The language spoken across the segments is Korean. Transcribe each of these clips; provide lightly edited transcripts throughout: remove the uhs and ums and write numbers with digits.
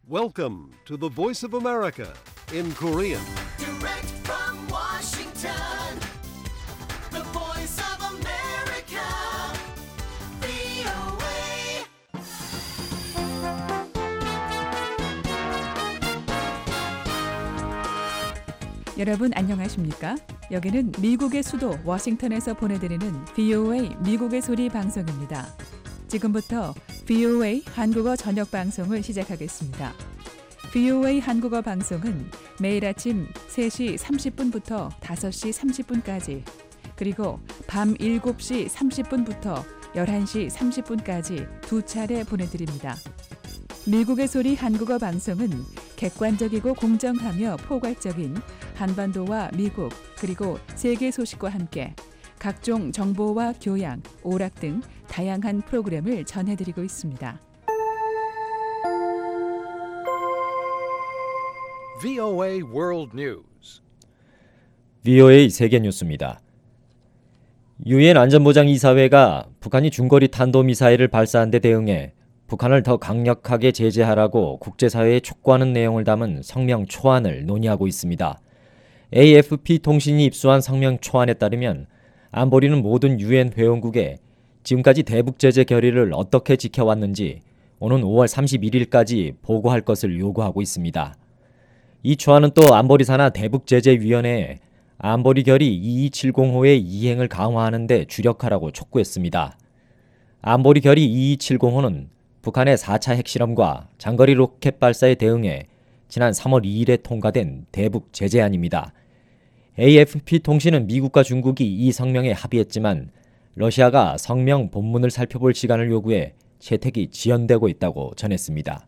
Welcome to the Voice of America in Korean. Direct from Washington, the voice of America, VOA. 여러분 안녕하십니까? 여기는 미국의 수도 워싱턴에서 보내드리는 VOA 미국의 소리 방송입니다. 지금부터 VOA 한국어 저녁 방송을 시작하겠습니다. VOA 한국어 방송은 매일 아침 3시 30분부터 5시 30분까지 그리고 밤 7시 30분부터 11시 30분까지 두 차례 보내드립니다. 미국의 소리 한국어 방송은 객관적이고 공정하며 포괄적인 한반도와 미국 그리고 세계 소식과 함께 각종 정보와 교양, 오락 등 다양한 프로그램을 전해드리고 있습니다. VOA World News. VOA 세계 뉴스입니다. 유엔 안전보장이사회가 북한이 중거리 탄도미사일을 발사한 데 대응해 북한을 더 강력하게 제재하라고 국제사회에 촉구하는 내용을 담은 성명 초안을 논의하고 있습니다. AFP 통신이 입수한 성명 초안에 따르면 안보리는 모든 유엔 회원국에 지금까지 대북 제재 결의를 어떻게 지켜왔는지 오는 5월 31일까지 보고할 것을 요구하고 있습니다. 이 초안은 또 안보리 산하 대북제재위원회에 안보리 결의 2270호의 이행을 강화하는 데 주력하라고 촉구했습니다. 안보리 결의 2270호는 북한의 4차 핵실험과 장거리 로켓 발사에 대응해 지난 3월 2일에 통과된 대북 제재안입니다. AFP 통신은 미국과 중국이 이 성명에 합의했지만 러시아가 성명 본문을 살펴볼 시간을 요구해 채택이 지연되고 있다고 전했습니다.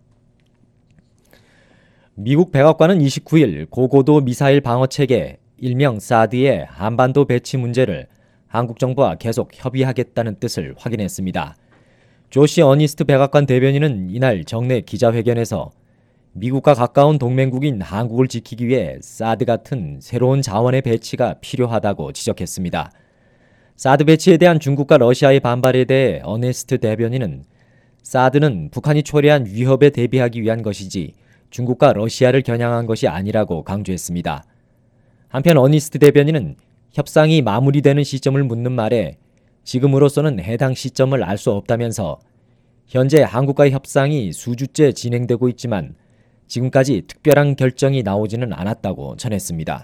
미국 백악관은 29일 고고도 미사일 방어체계 일명 사드의 한반도 배치 문제를 한국 정부와 계속 협의하겠다는 뜻을 확인했습니다. 조시 어니스트 백악관 대변인은 이날 정례 기자회견에서 미국과 가까운 동맹국인 한국을 지키기 위해 사드 같은 새로운 자원의 배치가 필요하다고 지적했습니다. 사드 배치에 대한 중국과 러시아의 반발에 대해 어니스트 대변인은 사드는 북한이 초래한 위협에 대비하기 위한 것이지 중국과 러시아를 겨냥한 것이 아니라고 강조했습니다. 한편 어니스트 대변인은 협상이 마무리되는 시점을 묻는 말에 지금으로서는 해당 시점을 알 수 없다면서 현재 한국과의 협상이 수주째 진행되고 있지만 지금까지 특별한 결정이 나오지는 않았다고 전했습니다.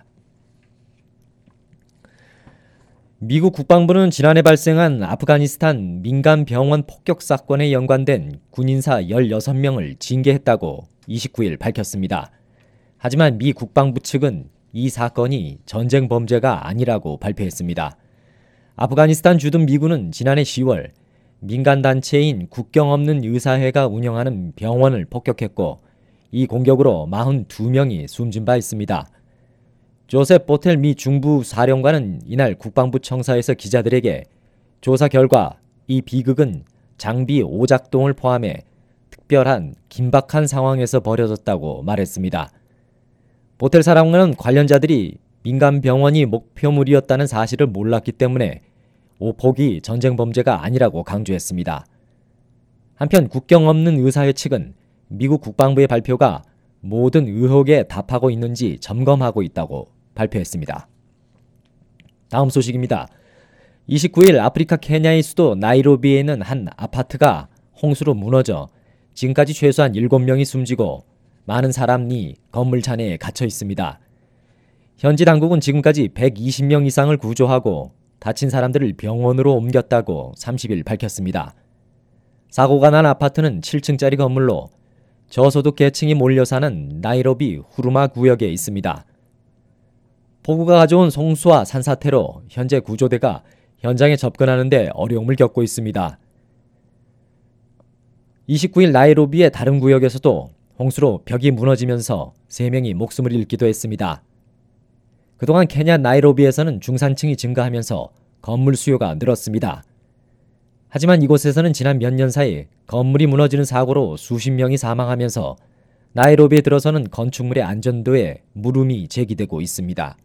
미국 국방부는 지난해 발생한 아프가니스탄 민간 병원 폭격 사건에 연관된 군인사 16명을 징계했다고 29일 밝혔습니다. 하지만 미 국방부 측은 이 사건이 전쟁 범죄가 아니라고 발표했습니다. 아프가니스탄 주둔 미군은 지난해 10월 민간단체인 국경 없는 의사회가 운영하는 병원을 폭격했고 이 공격으로 42명이 숨진 바 있습니다. 조셉 보텔 미 중부 사령관은 이날 국방부 청사에서 기자들에게 조사 결과 이 비극은 장비 오작동을 포함해 특별한 긴박한 상황에서 벌어졌다고 말했습니다. 보텔 사령관은 관련자들이 민간 병원이 목표물이었다는 사실을 몰랐기 때문에 오폭이 전쟁 범죄가 아니라고 강조했습니다. 한편 국경 없는 의사회 측은 미국 국방부의 발표가 모든 의혹에 답하고 있는지 점검하고 있다고 발표했습니다. 다음 소식입니다. 29일 아프리카 케냐의 수도 나이로비에 있는 한 아파트가 홍수로 무너져 지금까지 최소한 7명이 숨지고 많은 사람이 건물 잔해에 갇혀 있습니다. 현지 당국은 지금까지 120명 이상을 구조하고 다친 사람들을 병원으로 옮겼다고 30일 밝혔습니다. 사고가 난 아파트는 7층짜리 건물로 저소득 계층이 몰려 사는 나이로비 후루마 구역에 있습니다. 폭우가 가져온 홍수와 산사태로 현재 구조대가 현장에 접근하는 데 어려움을 겪고 있습니다. 29일 나이로비의 다른 구역에서도 홍수로 벽이 무너지면서 3명이 목숨을 잃기도 했습니다. 그동안 케냐 나이로비에서는 중산층이 증가하면서 건물 수요가 늘었습니다. 하지만 이곳에서는 지난 몇 년 사이 건물이 무너지는 사고로 수십 명이 사망하면서 나이로비에 들어서는 건축물의 안전도에 물음이 제기되고 있습니다.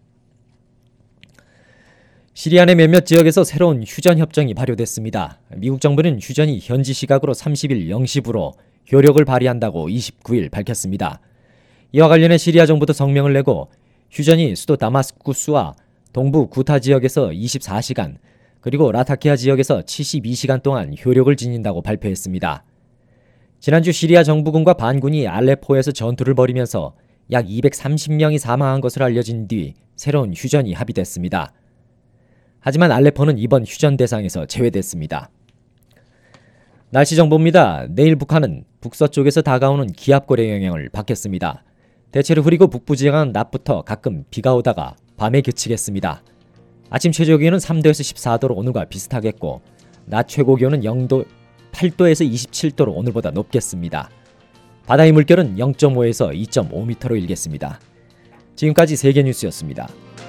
시리아 내 몇몇 지역에서 새로운 휴전 협정이 발효됐습니다. 미국 정부는 휴전이 현지 시각으로 30일 0시부로 효력을 발휘한다고 29일 밝혔습니다. 이와 관련해 시리아 정부도 성명을 내고 휴전이 수도 다마스쿠스와 동부 구타 지역에서 24시간, 그리고 라타키아 지역에서 72시간 동안 효력을 지닌다고 발표했습니다. 지난주 시리아 정부군과 반군이 알레포에서 전투를 벌이면서 약 230명이 사망한 것으로 알려진 뒤 새로운 휴전이 합의됐습니다. 하지만 알레포는 이번 휴전 대상에서 제외됐습니다. 날씨 정보입니다. 내일 북한은 북서쪽에서 다가오는 기압골의 영향을 받겠습니다. 대체로 흐리고 북부 지역은 낮부터 가끔 비가 오다가 밤에 그치겠습니다. 아침 최저 기온은 3도에서 14도로 오늘과 비슷하겠고 낮 최고 기온은 8도에서 27도로 오늘보다 높겠습니다. 바다의 물결은 0.5에서 2.5m로 일겠습니다. 지금까지 세계뉴스였습니다.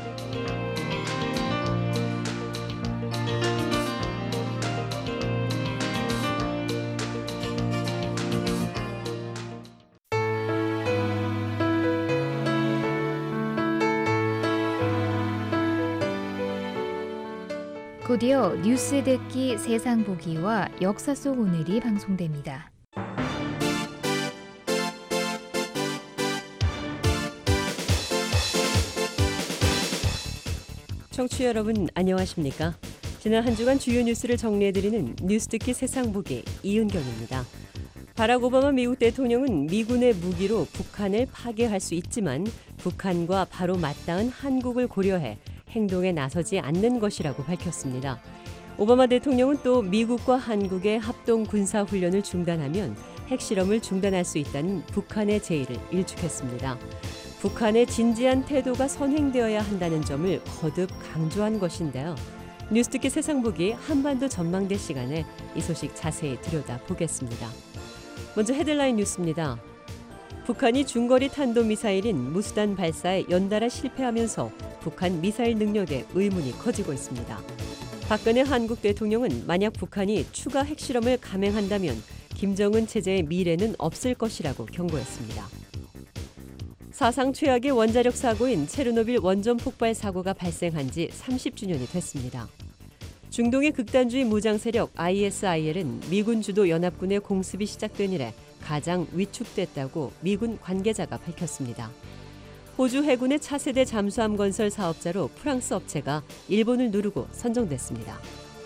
곧이어 뉴스 듣기 세상 보기와 역사 속 오늘이 방송됩니다. 청취자 여러분 안녕하십니까? 지난 한 주간 주요 뉴스를 정리해드리는 뉴스 듣기 세상 보기 이은경입니다. 바락 오바마 미국 대통령은 미군의 무기로 북한을 파괴할 수 있지만 북한과 바로 맞닿은 한국을 고려해 행동에 나서지 않는 것이라고 밝혔습니다. 오바마 대통령은 또 미국과 한국의 합동 군사 훈련을 중단하면 핵실험을 중단할 수 있다는 북한의 제의를 일축했습니다. 북한의 진지한 태도가 선행되어야 한다는 점을 거듭 강조한 것인데요. 뉴스듣기 세상보기 한반도 전망대 시간에 이 소식 자세히 들여다보겠습니다. 먼저 헤드라인 뉴스입니다. 북한이 중거리 탄도미사일인 무수단 발사에 연달아 실패하면서 북한 미사일 능력에 의문이 커지고 있습니다. 박근혜 한국 대통령은 만약 북한이 추가 핵실험을 감행한다면 김정은 체제의 미래는 없을 것이라고 경고했습니다. 사상 최악의 원자력 사고인 체르노빌 원전 폭발 사고가 발생한 지 30주년이 됐습니다. 중동의 극단주의 무장 세력 ISIL은 미군 주도 연합군의 공습이 시작된 이래 가장 위축됐다고 미군 관계자가 밝혔습니다. 호주 해군의 차세대 잠수함 건설 사업자로 프랑스 업체가 일본을 누르고 선정됐습니다.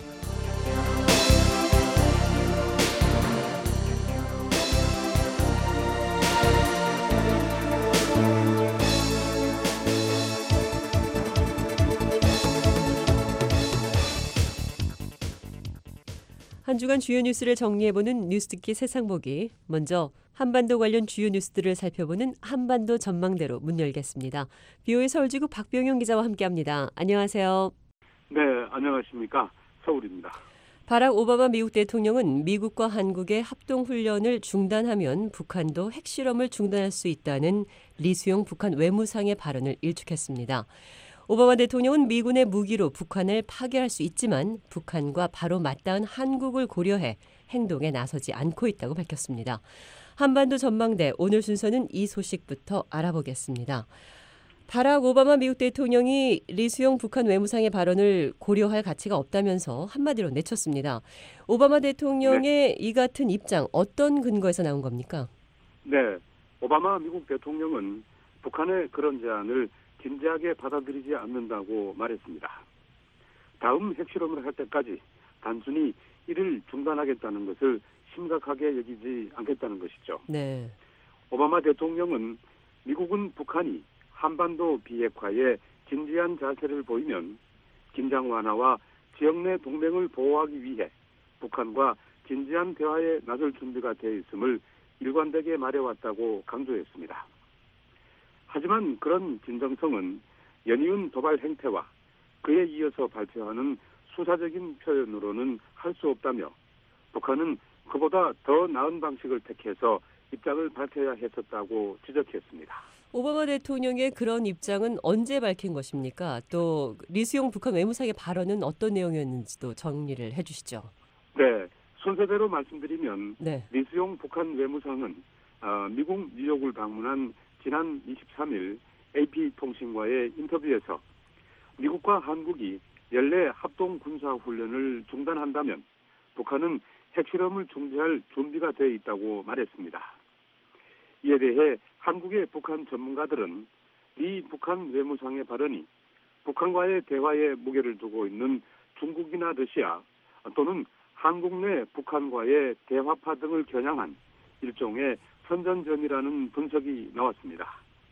한 주간 주요 뉴스를 정리해보는 뉴스듣기 세상보기. 먼저 한반도 관련 주요 뉴스들을 살펴보는 한반도 전망대로 문 열겠습니다. BOA 서울지구 박병영 기자와 함께합니다. 안녕하세요. 네, 안녕하십니까. 서울입니다. 바락 오바마 미국 대통령은 미국과 한국의 합동훈련을 중단하면 북한도 핵실험을 중단할 수 있다는 리수용 북한 외무상의 발언을 일축했습니다. 오바마 대통령은 미군의 무기로 북한을 파괴할 수 있지만 북한과 바로 맞닿은 한국을 고려해 행동에 나서지 않고 있다고 밝혔습니다. 한반도 전망대 오늘 순서는 이 소식부터 알아보겠습니다. 바락 오바마 미국 대통령이 리수용 북한 외무상의 발언을 고려할 가치가 없다면서 한마디로 내쳤습니다. 오바마 대통령의 이 같은 입장 어떤 근거에서 나온 겁니까? 네, 오바마 미국 대통령은 북한의 그런 제안을 진지하게 받아들이지 않는다고 말했습니다. 다음 핵실험을 할 때까지 단순히 이를 중단하겠다는 것을 심각하게 여기지 않겠다는 것이죠. 네. 오바마 대통령은 미국은 북한이 한반도 비핵화에 진지한 자세를 보이면 긴장 완화와 지역 내 동맹을 보호하기 위해 북한과 진지한 대화에 나설 준비가 되어 있음을 일관되게 말해왔다고 강조했습니다. 하지만 그런 진정성은 연이은 도발 행태와 그에 이어서 발표하는 수사적인 표현으로는 할 수 없다며 북한은 그보다 더 나은 방식을 택해서 입장을 밝혀야 했었다고 지적했습니다. 오바마 대통령의 그런 입장은 언제 밝힌 것입니까? 또 리수용 북한 외무상의 발언은 어떤 내용이었는지도 정리를 해주시죠. 네, 순서대로 말씀드리면 네. 리수용 북한 외무상은 미국 뉴욕을 방문한 지난 23일 AP통신과의 인터뷰에서 미국과 한국이 연례 합동 군사훈련을 중단한다면 북한은 핵실험을 중지할 준비가 되어 있다고 말했습니다. 이에 대해 한국의 북한 전문가들은 리 북한 외무상의 발언이 북한과의 대화에 무게를 두고 있는 중국이나 러시아 또는 한국 내 북한과의 대화파 등을 겨냥한 일종의 선전전이라는 분석이 나왔습니다.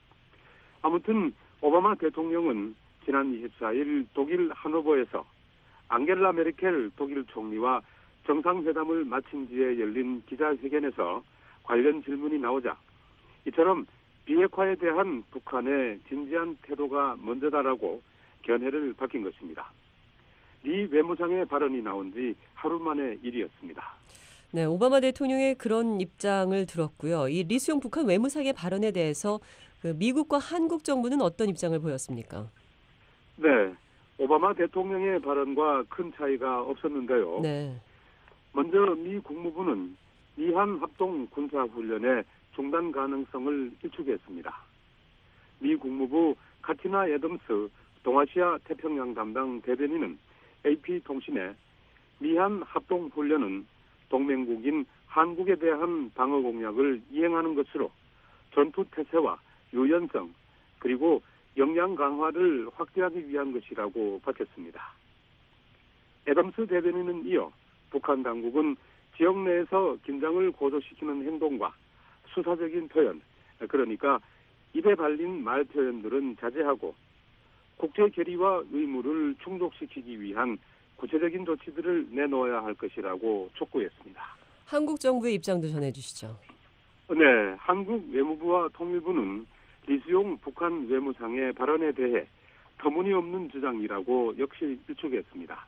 아무튼 오바마 대통령은 지난 24일 독일 하노버에서 앙겔라 메르켈 독일 총리와 정상회담을 마친 뒤에 열린 기자회견에서 관련 질문이 나오자 이처럼 비핵화에 대한 북한의 진지한 태도가 먼저다라고 견해를 밝힌 것입니다. 리 외무상의 발언이 나온 지 하루 만의 일이었습니다. 네, 오바마 대통령의 그런 입장을 들었고요. 이 리수용 북한 외무상의 발언에 대해서 미국과 한국 정부는 어떤 입장을 보였습니까? 네, 오바마 대통령의 발언과 큰 차이가 없었는데요. 네. 먼저 미 국무부는 미한 합동 군사훈련의 중단 가능성을 일축했습니다. 미 국무부 카티나 애덤스 동아시아 태평양 담당 대변인은 AP통신에 미한 합동훈련은 동맹국인 한국에 대한 방어 공약을 이행하는 것으로 전투 태세와 유연성 그리고 역량 강화를 확대하기 위한 것이라고 밝혔습니다. 애덤스 대변인은 이어 북한 당국은 지역 내에서 긴장을 고조시키는 행동과 수사적인 표현, 그러니까 입에 발린 말 표현들은 자제하고 국제 결의와 의무를 충족시키기 위한 구체적인 조치들을 내놓아야 할 것이라고 촉구했습니다. 한국 정부의 입장도 전해주시죠. 네, 한국 외무부와 통일부는 리수용 북한 외무상의 발언에 대해 터무니없는 주장이라고 역시 일축했습니다.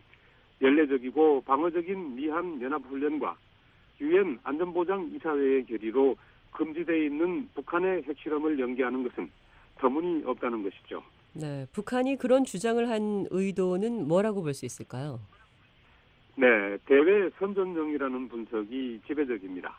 연례적이고 방어적인 미한 연합훈련과 유엔 안전보장 이사회의 결의로 금지되어 있는 북한의 핵실험을 연기하는 것은 터무니없다는 것이죠. 네, 북한이 그런 주장을 한 의도는 뭐라고 볼 수 있을까요? 네, 대외 선전용이라는 분석이 지배적입니다.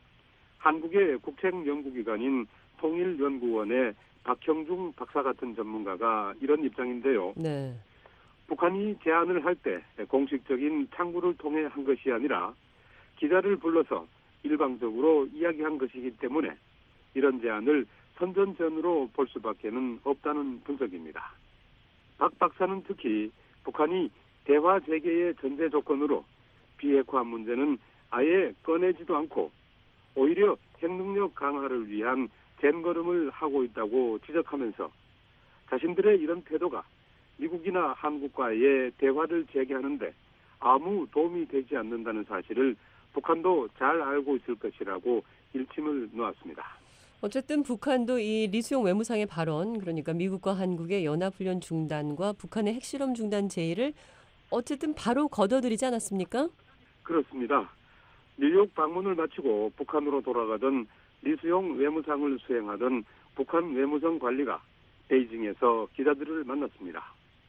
한국의 국책연구기관인 통일연구원의 박형중 박사 같은 전문가가 이런 입장인데요. 네. 북한이 제안을 할 때 공식적인 창구를 통해 한 것이 아니라 기자를 불러서 일방적으로 이야기한 것이기 때문에 이런 제안을 선전전으로 볼 수밖에는 없다는 분석입니다. 박 박사는 특히 북한이 대화 재개의 전제 조건으로 비핵화 문제는 아예 꺼내지도 않고 오히려 핵능력 강화를 위한 젠걸음을 하고 있다고 지적하면서 자신들의 이런 태도가 미국이나 한국과의 대화를 재개하는데 아무 도움이 되지 않는다는 사실을 북한도 잘 알고 있을 것이라고 일침을 놓았습니다. 어쨌든 북한도 이 리수용 외무상의 발언, 그러니까 미국과 한국의 연합훈련 중단과 북한의 핵실험 중단 제의를 어쨌든 바로 거둬들이지 않았습니까? 그렇습니다. 뉴욕 방문을 마치고 북한으로 돌아가던 리수용 외무상을 수행하던 북한 외무성 관리가 베이징에서 기자들을 만났습니다.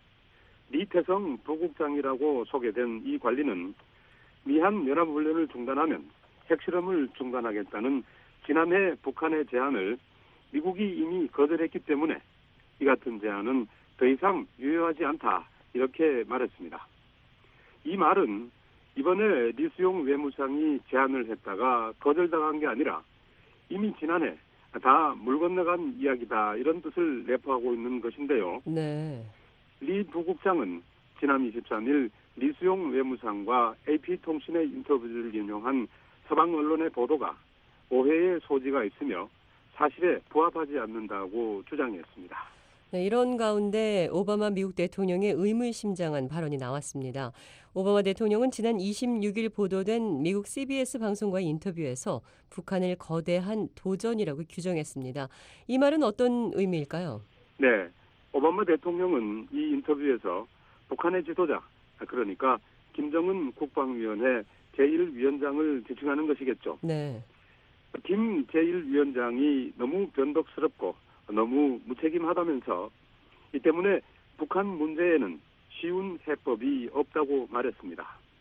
리태성 부국장이라고 소개된 이 관리는 미한 연합훈련을 중단하면 핵실험을 중단하겠다는 지난해 북한의 제안을 미국이 이미 거절했기 때문에 이 같은 제안은 더 이상 유효하지 않다 이렇게 말했습니다. 이 말은 이번에 리수용 외무상이 제안을 했다가 거절당한 게 아니라 이미 지난해 다 물 건너간 이야기다 이런 뜻을 내포하고 있는 것인데요. 네. 리 부국장은 지난 23일 리수용 외무상과 AP통신의 인터뷰를 인용한 서방 언론의 보도가 오해의 소지가 있으며 사실에 부합하지 않는다고 주장했습니다. 네, 이런 가운데 오바마 미국 대통령의 의문심장한 발언이 나왔습니다. 오바마 대통령은 지난 26일 보도된 미국 CBS 방송과의 인터뷰에서 북한을 거대한 도전이라고 규정했습니다. 이 말은 어떤 의미일까요? 네, 오바마 대통령은 이 인터뷰에서 북한의 지도자, 그러니까 김정은 국방위원회 제1위원장을 지칭하는 것이겠죠. 네. 김 제1위원장이 너무 변덕스럽고 너무 무책임하다면서 이 때문에 북한 문제에는 쉬운 해법이 없다고 말했습니다.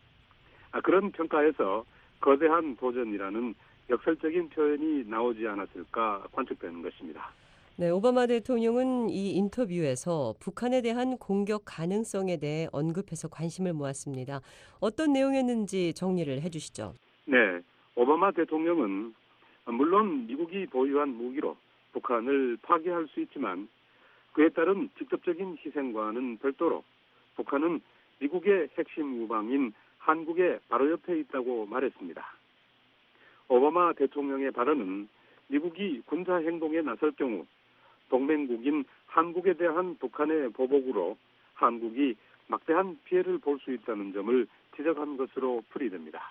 그런 평가에서 거대한 도전이라는 역설적인 표현이 나오지 않았을까 관측되는 것입니다. 네, 오바마 대통령은 이 인터뷰에서 북한에 대한 공격 가능성에 대해 언급해서 관심을 모았습니다. 어떤 내용이었는지 정리를 해주시죠. 네, 오바마 대통령은 물론 미국이 보유한 무기로 북한을 파괴할 수 있지만 그에 따른 직접적인 희생과는 별도로 북한은 미국의 핵심 우방인 한국의 바로 옆에 있다고 말했습니다. 오바마 대통령의 발언은 미국이 군사 행동에 나설 경우 동맹국인 한국에 대한 북한의 보복으로 한국이 막대한 피해를 볼 수 있다는 점을 지적한 것으로 풀이됩니다.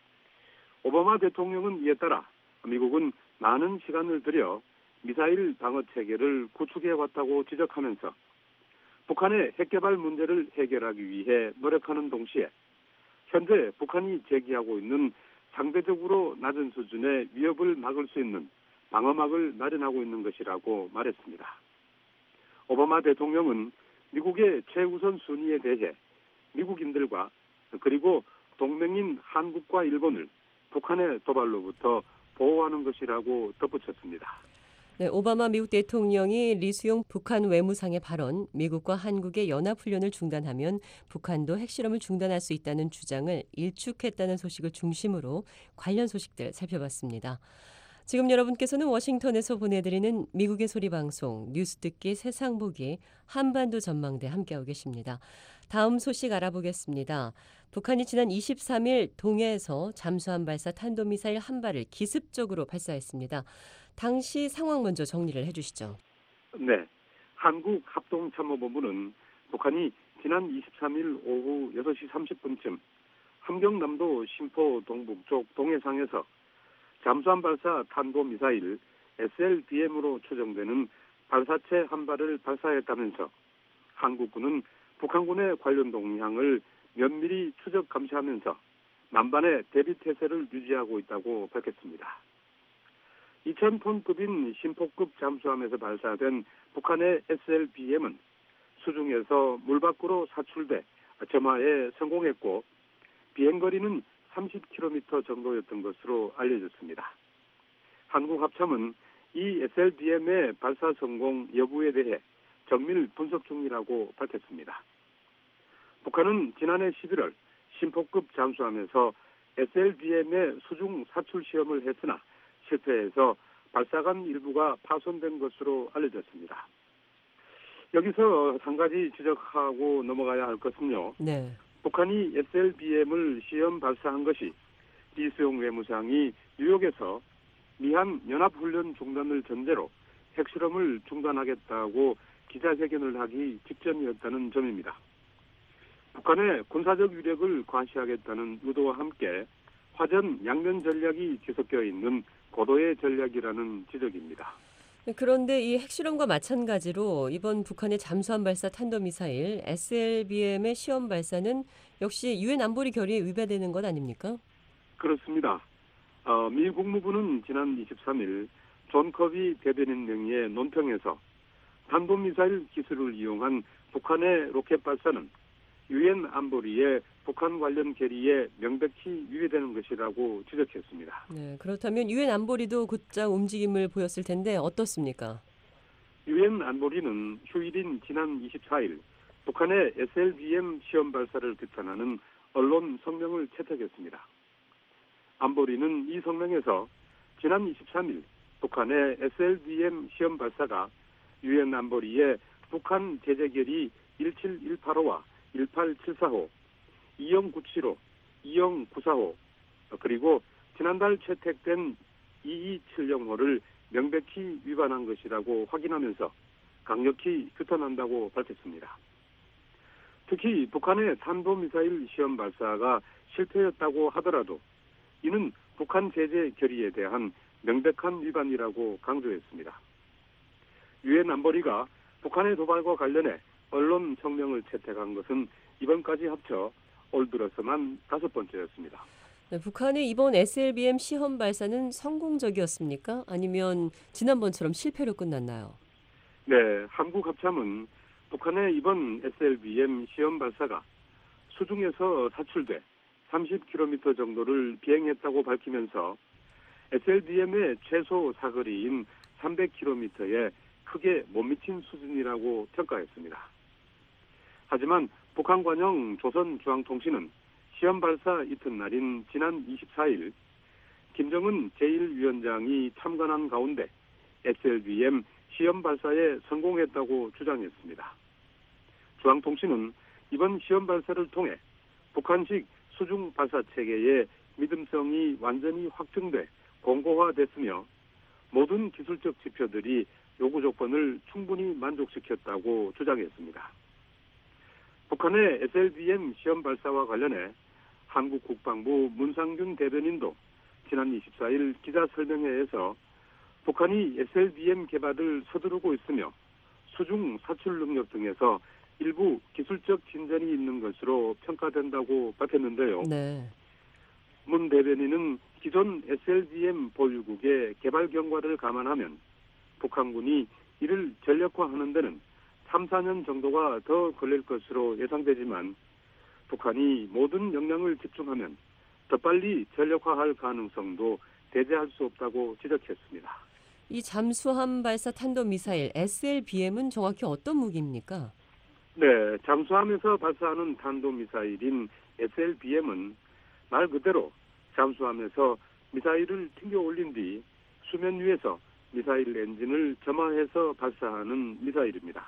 오바마 대통령은 이에 따라 미국은 많은 시간을 들여 미사일 방어 체계를 구축해 왔다고 지적하면서 북한의 핵개발 문제를 해결하기 위해 노력하는 동시에 현재 북한이 제기하고 있는 상대적으로 낮은 수준의 위협을 막을 수 있는 방어막을 마련하고 있는 것이라고 말했습니다. 오바마 대통령은 미국의 최우선 순위에 대해 미국인들과 그리고 동맹인 한국과 일본을 북한의 도발로부터 보호하는 것이라고 덧붙였습니다. 네, 오바마 미국 대통령이 리수용 북한 외무상의 발언, 미국과 한국의 연합훈련을 중단하면 북한도 핵실험을 중단할 수 있다는 주장을 일축했다는 소식을 중심으로 관련 소식들 살펴봤습니다. 지금 여러분께서는 워싱턴에서 보내드리는 미국의 소리 방송 뉴스 듣기 세상 보기 한반도 전망대 함께하고 계십니다. 다음 소식 알아보겠습니다. 북한이 지난 23일 동해에서 잠수함 발사 탄도미사일 한 발을 기습적으로 발사했습니다. 당시 상황 먼저 정리를 해주시죠. 네, 한국합동참모본부는 북한이 지난 23일 오후 6시 30분쯤 함경남도 신포 동북쪽 동해상에서 잠수함 발사 탄도미사일 SLBM으로 추정되는 발사체 한 발을 발사했다면서 한국군은 북한군의 관련 동향을 면밀히 추적 감시하면서 만반의 대비 태세를 유지하고 있다고 밝혔습니다. 2,000톤급인 신포급 잠수함에서 발사된 북한의 SLBM은 수중에서 물 밖으로 사출돼 점화에 성공했고 비행거리는 30km 정도였던 것으로 알려졌습니다. 한국합참은 이 SLBM의 발사 성공 여부에 대해 정밀 분석 중이라고 밝혔습니다. 북한은 지난해 11월 신포급 잠수함에서 SLBM의 수중 사출 시험을 했으나 실패해서 발사관 일부가 파손된 것으로 알려졌습니다. 여기서 한 가지 지적하고 넘어가야 할 것은요. 네. 북한이 SLBM을 시험 발사한 것이 리수용 외무상이 뉴욕에서 미한 연합훈련 중단을 전제로 핵실험을 중단하겠다고 기자회견을 하기 직전이었다는 점입니다. 북한의 군사적 위력을 과시하겠다는 의도와 함께 화전 양면 전략이 뒤섞여 있는 고도의 전략이라는 지적입니다. 그런데 이 핵실험과 마찬가지로 이번 북한의 잠수함 발사 탄도미사일 SLBM의 시험 발사는 역시 유엔 안보리 결의에 위배되는 것 아닙니까? 그렇습니다. 미 국무부는 지난 23일 존 커비 대변인 명의의 논평에서 탄도미사일 기술을 이용한 북한의 로켓 발사는 유엔 안보리의 북한 관련 결의에 명백히 위배되는 것이라고 지적했습니다. 네, 그렇다면 유엔 안보리도 곧장 움직임을 보였을 텐데 어떻습니까? 유엔 안보리는 휴일인 지난 24일 북한의 SLBM 시험 발사를 비판하는 언론 성명을 채택했습니다. 안보리는 이 성명에서 지난 23일 북한의 SLBM 시험 발사가 유엔 안보리의 북한 제재 결의 17185와 18745, 2097호, 20945, 그리고 지난달 채택된 2270호를 명백히 위반한 것이라고 확인하면서 강력히 규탄한다고 밝혔습니다. 특히 북한의 탄도미사일 시험 발사가 실패였다고 하더라도 이는 북한 제재 결의에 대한 명백한 위반이라고 강조했습니다. 유엔 안보리가 북한의 도발과 관련해 언론 성명을 채택한 것은 이번까지 합쳐 올 들어서만 5번째였습니다. 네, 북한의 이번 SLBM 시험 발사는 성공적이었습니까? 아니면 지난번처럼 실패로 끝났나요? 네, 한국합참은 북한의 이번 SLBM 시험 발사가 수중에서 사출돼 30km 정도를 비행했다고 밝히면서 SLBM의 최소 사거리인 300km에 크게 못 미친 수준이라고 평가했습니다. 하지만 북한 관영 조선중앙통신은 시험 발사 이튿날인 지난 24일 김정은 제1위원장이 참관한 가운데 SLBM 시험 발사에 성공했다고 주장했습니다. 중앙통신은 이번 시험 발사를 통해 북한식 수중 발사 체계의 믿음성이 완전히 확증돼 공고화됐으며 모든 기술적 지표들이 요구 조건을 충분히 만족시켰다고 주장했습니다. 북한의 SLBM 시험 발사와 관련해 한국 국방부 문상균 대변인도 지난 24일 기자 설명회에서 북한이 SLBM 개발을 서두르고 있으며 수중 사출 능력 등에서 일부 기술적 진전이 있는 것으로 평가된다고 밝혔는데요. 네. 문 대변인은 기존 SLBM 보유국의 개발 경과를 감안하면 북한군이 이를 전력화하는 데는 3, 4년 정도가 더 걸릴 것으로 예상되지만 북한이 모든 역량을 집중하면 더 빨리 전력화할 가능성도 배제할 수 없다고 지적했습니다. 이 잠수함 발사 탄도미사일 SLBM은 정확히 어떤 무기입니까? 네, 잠수함에서 발사하는 탄도미사일인 SLBM은 말 그대로 잠수함에서 미사일을 튕겨 올린 뒤 수면 위에서 미사일 엔진을 점화해서 발사하는 미사일입니다.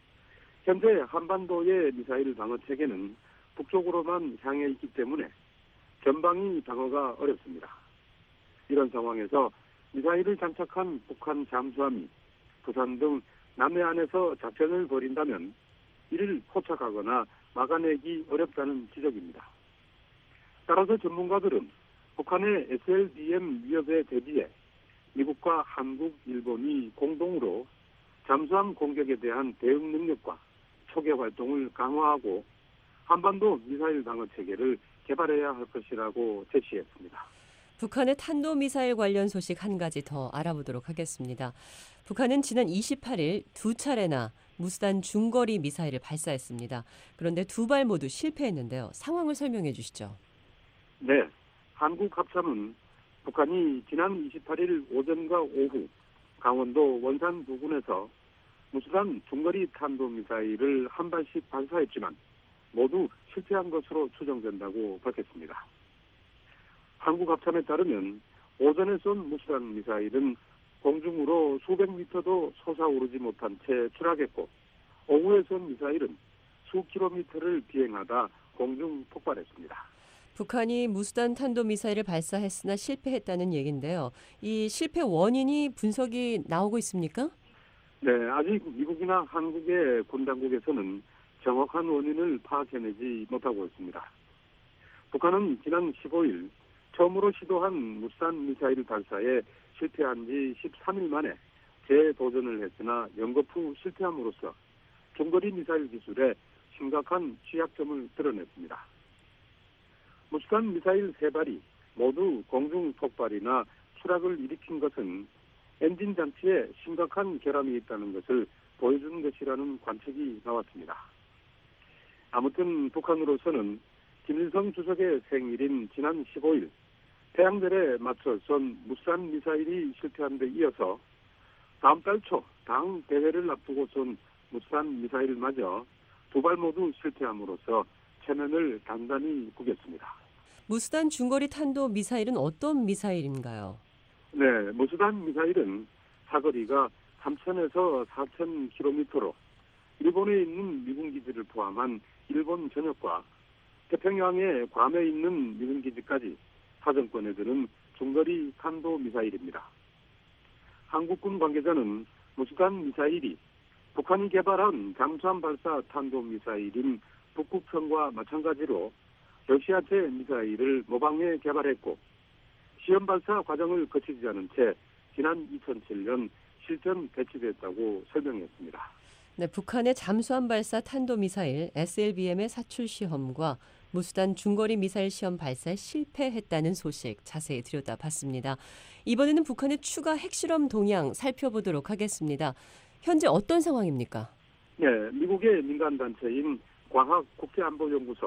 현재 한반도의 미사일 방어 체계는 북쪽으로만 향해 있기 때문에 전방위 방어가 어렵습니다. 이런 상황에서 미사일을 장착한 북한 잠수함이 부산 등 남해안에서 작전을 벌인다면 이를 포착하거나 막아내기 어렵다는 지적입니다. 따라서 전문가들은 북한의 SLBM 위협에 대비해 미국과 한국, 일본이 공동으로 잠수함 공격에 대한 대응 능력과 초계 활동을 강화하고 한반도 미사일 방어 체계를 개발해야 할 것이라고 제시했습니다. 북한의 탄도미사일 관련 소식 한 가지 더 알아보도록 하겠습니다. 북한은 지난 28일 두 차례나 무수단 중거리 미사일을 발사했습니다. 그런데 두 발 모두 실패했는데요. 상황을 설명해 주시죠. 네, 한국 합참은 북한이 지난 28일 오전과 오후 강원도 원산 부근에서 무수단 중거리 탄도미사일을 한 발씩 발사했지만 모두 실패한 것으로 추정된다고 밝혔습니다. 한국 합참에 따르면 오전에 쏜 무수단 미사일은 공중으로 수백 미터도 솟아오르지 못한 채 추락했고 오후에 쏜 미사일은 수 킬로미터를 비행하다 공중 폭발했습니다. 북한이 무수단 탄도미사일을 발사했으나 실패했다는 얘기인데요. 이 실패 원인이 분석이 나오고 있습니까? 네, 아직 미국이나 한국의 군 당국에서는 정확한 원인을 파악해내지 못하고 있습니다. 북한은 지난 15일 처음으로 시도한 무수단 미사일 발사에 실패한 지 13일 만에 재도전을 했으나 연거푸 실패함으로써 중거리 미사일 기술에 심각한 취약점을 드러냈습니다. 무수단 미사일 3발이 모두 공중 폭발이나 추락을 일으킨 것은 엔진 장치에 심각한 결함이 있다는 것을 보여주는 것이라는 관측이 나왔습니다. 아무튼 북한으로서는 김일성 주석의 생일인 지난 15일 태양절에 맞춰 쏜 무수단 미사일이 실패한 데 이어서 다음 달 초 당 대회를 앞두고 쏜 무수단 미사일마저 두 발 모두 실패함으로써 체면을 단단히 구겼습니다. 무수단 중거리 탄도 미사일은 어떤 미사일인가요? 네, 무수단 미사일은 사거리가 3,000에서 4,000km로 일본에 있는 미군 기지를 포함한 일본 전역과 태평양의 괌에 있는 미군 기지까지 사정권에 드는 중거리 탄도 미사일입니다. 한국군 관계자는 무수단 미사일이 북한이 개발한 잠수함 발사 탄도 미사일인 북극성과 마찬가지로 러시아제 미사일을 모방해 개발했고 시험 발사 과정을 거치지 않은 채 지난 2007년 실전 배치됐다고 설명했습니다. 네, 북한의 잠수함 발사 탄도미사일 SLBM의 사출 시험과 무수단 중거리 미사일 시험 발사에 실패했다는 소식 자세히 들여다봤습니다. 이번에는 북한의 추가 핵실험 동향 살펴보도록 하겠습니다. 현재 어떤 상황입니까? 네, 미국의 민간단체인 과학국제안보연구소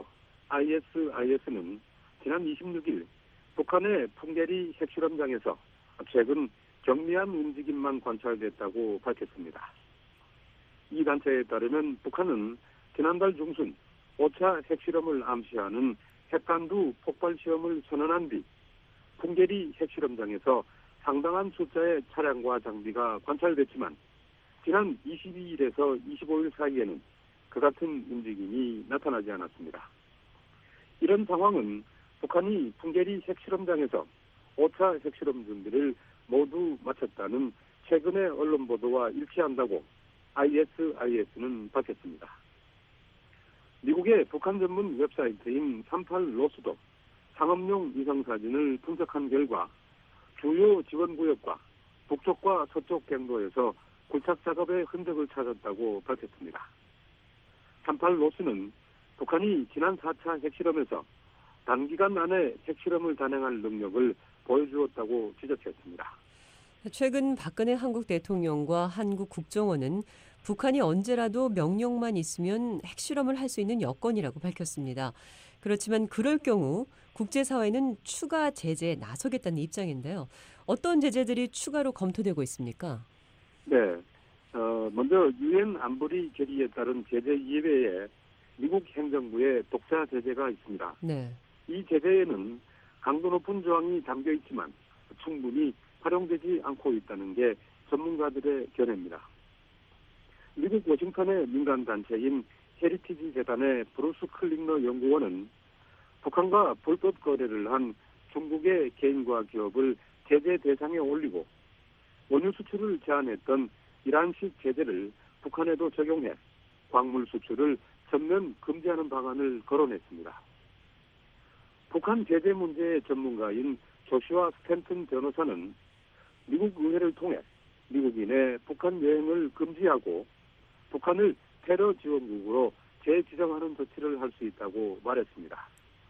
ISIS는 지난 26일 북한의 풍계리 핵실험장에서 최근 경미한 움직임만 관찰됐다고 밝혔습니다. 이 단체에 따르면 북한은 지난달 중순 5차 핵실험을 암시하는 핵간두 폭발 시험을 선언한 뒤 풍계리 핵실험장에서 상당한 숫자의 차량과 장비가 관찰됐지만 지난 22일에서 25일 사이에는 그 같은 움직임이 나타나지 않았습니다. 이런 상황은 북한이 풍계리 핵실험장에서 5차 핵실험 준비를 모두 마쳤다는 최근의 언론 보도와 일치한다고 ISIS는 밝혔습니다. 미국의 북한 전문 웹사이트인 38로스도 상업용 위성사진을 분석한 결과 주요 지원구역과 북쪽과 서쪽 경로에서 굴착 작업의 흔적을 찾았다고 밝혔습니다. 38로스는 북한이 지난 4차 핵실험에서 단기간 안에 핵실험을 단행할 능력을 보여주었다고 지적했습니다. 최근 박근혜 한국 대통령과 한국 국정원은 북한이 언제라도 명령만 있으면 핵실험을 할 수 있는 여건이라고 밝혔습니다. 그렇지만 그럴 경우 국제사회는 추가 제재에 나서겠다는 입장인데요. 어떤 제재들이 추가로 검토되고 있습니까? 네, 먼저 유엔 안보리 결의에 따른 제재 이외에 미국 행정부의 독자 제재가 있습니다. 네. 이 제재에는 강도 높은 조항이 담겨 있지만 충분히 활용되지 않고 있다는 게 전문가들의 견해입니다. 미국 워싱턴의 민간단체인 헤리티지 재단의 브루스 클링너 연구원은 북한과 불법 거래를 한 중국의 개인과 기업을 제재 대상에 올리고 원유 수출을 제한했던 이란식 제재를 북한에도 적용해 광물 수출을 전면 금지하는 방안을 거론했습니다. 북한 제재 문제의 전문가인 조슈아 스탠튼 변호사는 미국 의회를 통해 미국인의 북한 여행을 금지하고 북한을 테러 지원국으로 재지정하는 조치를 할 수 있다고 말했습니다.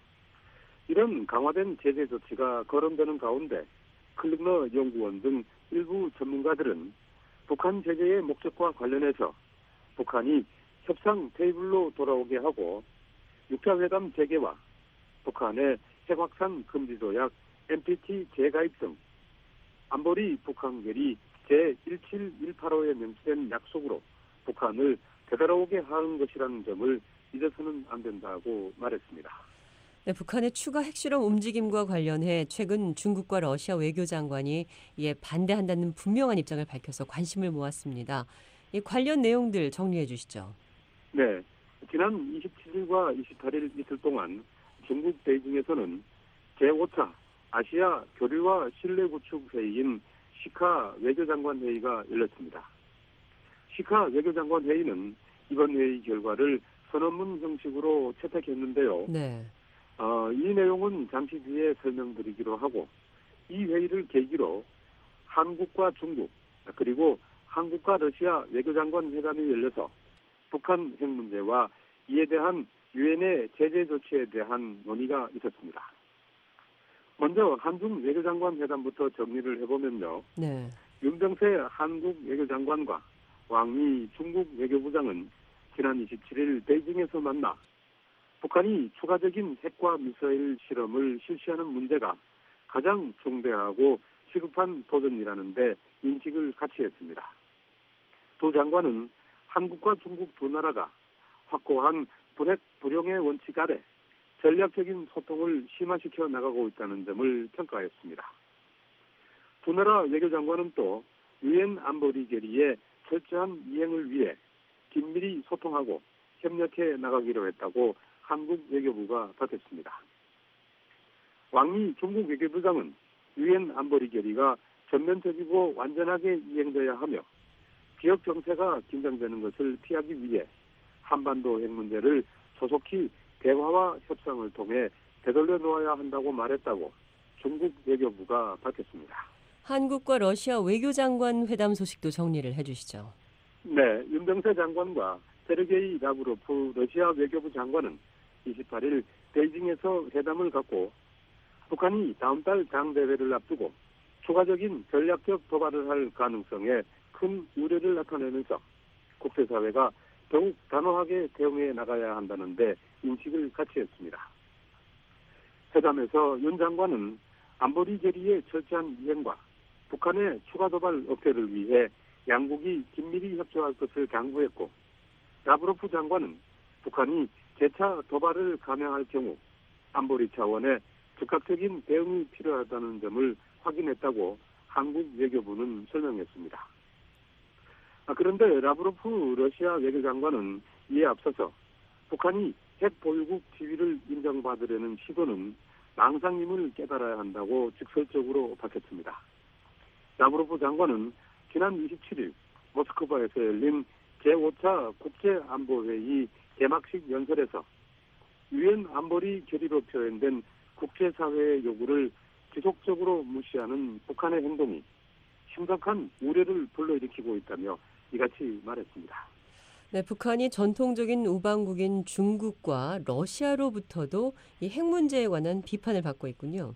이런 강화된 제재 조치가 거론되는 가운데 클링너 연구원 등 일부 전문가들은 북한 제재의 목적과 관련해서 북한이 협상 테이블로 돌아오게 하고 6차 회담 재개와 북한의 핵확산 금지 조약 NPT 재가입 등 안보리 북한 결의 제17185에 명시된 약속으로 북한을 되돌아오게 하는 것이라는 점을 잊어서는 안 된다고 말했습니다. 네, 북한의 추가 핵실험 움직임과 관련해 최근 중국과 러시아 외교장관이 이에 반대한다는 분명한 입장을 밝혀서 관심을 모았습니다. 이 관련 내용들 정리해 주시죠. 네, 지난 27일과 28일 이틀 동안 중국 베이징에서는 제5차 아시아 교류와 신뢰구축 회의인 시카 외교장관 회의가 열렸습니다. 시카 외교장관 회의는 이번 회의 결과를 선언문 형식으로 채택했는데요. 네. 이 내용은 잠시 뒤에 설명드리기로 하고 이 회의를 계기로 한국과 중국 그리고 한국과 러시아 외교장관 회담이 열려서 북한 핵 문제와 이에 대한 유엔의 제재 조치에 대한 논의가 있었습니다. 먼저 한중 외교장관 회담부터 정리를 해보면요. 네. 윤병세 한국 외교장관과 왕이 중국 외교부장은 지난 27일 베이징에서 만나 북한이 추가적인 핵과 미사일 실험을 실시하는 문제가 가장 중대하고 시급한 도전이라는 데 인식을 같이 했습니다. 두 장관은 한국과 중국 두 나라가 확고한 불핵 불용의 원칙 아래 전략적인 소통을 심화시켜 나가고 있다는 점을 평가했습니다. 두 나라 외교장관은 또 유엔 안보리 결의의 철저한 이행을 위해 긴밀히 소통하고 협력해 나가기로 했다고 한국 외교부가 밝혔습니다. 왕이 중국 외교부장은 유엔 안보리 결의가 전면적이고 완전하게 이행돼야 하며 지역 정세가 긴장되는 것을 피하기 위해 한반도 핵 문제를 조속히 대화와 협상을 통해 되돌려 놓아야 한다고 말했다고 중국 외교부가 밝혔습니다. 한국과 러시아 외교장관 회담 소식도 정리를 해주시죠. 네, 윤병세 장관과 세르게이 라브로프 러시아 외교부 장관은 28일 베이징에서 회담을 갖고 북한이 다음 달 당대회를 앞두고 추가적인 전략적 도발을 할 가능성에 큰 우려를 나타내면서 국제사회가 더욱 단호하게 대응해 나가야 한다는데 인식을 같이 했습니다. 회담에서 윤 장관은 안보리 결의의 철저한 이행과 북한의 추가 도발 억제를 위해 양국이 긴밀히 협조할 것을 당부했고, 라브로프 장관은 북한이 재차 도발을 감행할 경우 안보리 차원의 즉각적인 대응이 필요하다는 점을 확인했다고 한국 외교부는 설명했습니다. 그런데 라브로프 러시아 외교장관은 이에 앞서서 북한이 핵 보유국 지위를 인정받으려는 시도는 망상임을 깨달아야 한다고 직설적으로 밝혔습니다. 라브로프 장관은 지난 27일 모스크바에서 열린 제5차 국제안보회의 개막식 연설에서 유엔 안보리 결의로 표현된 국제사회의 요구를 지속적으로 무시하는 북한의 행동이 심각한 우려를 불러일으키고 있다며 이같이 말했습니다. 네, 북한이 전통적인 우방국인 중국과 러시아로부터도 이 핵 문제에 관한 비판을 받고 있군요.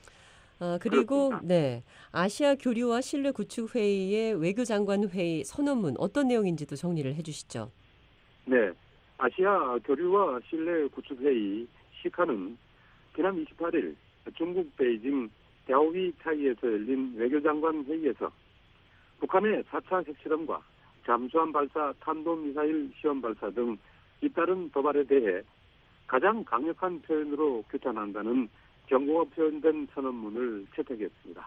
그리고 그렇습니다. 네, 아시아 교류와 신뢰 구축 회의의 외교장관 회의 선언문 어떤 내용인지도 정리를 해주시죠. 네, 아시아 교류와 신뢰 구축 회의 시카는 지난 28일 중국 베이징 대오위 차이에서 열린 외교장관 회의에서 북한의 4차 핵실험과 잠수함 발사 탄도미사일 시험 발사 등 잇따른 도발에 대해 가장 강력한 표현으로 규탄한다는 경고가 표현된 선언문을 채택했습니다.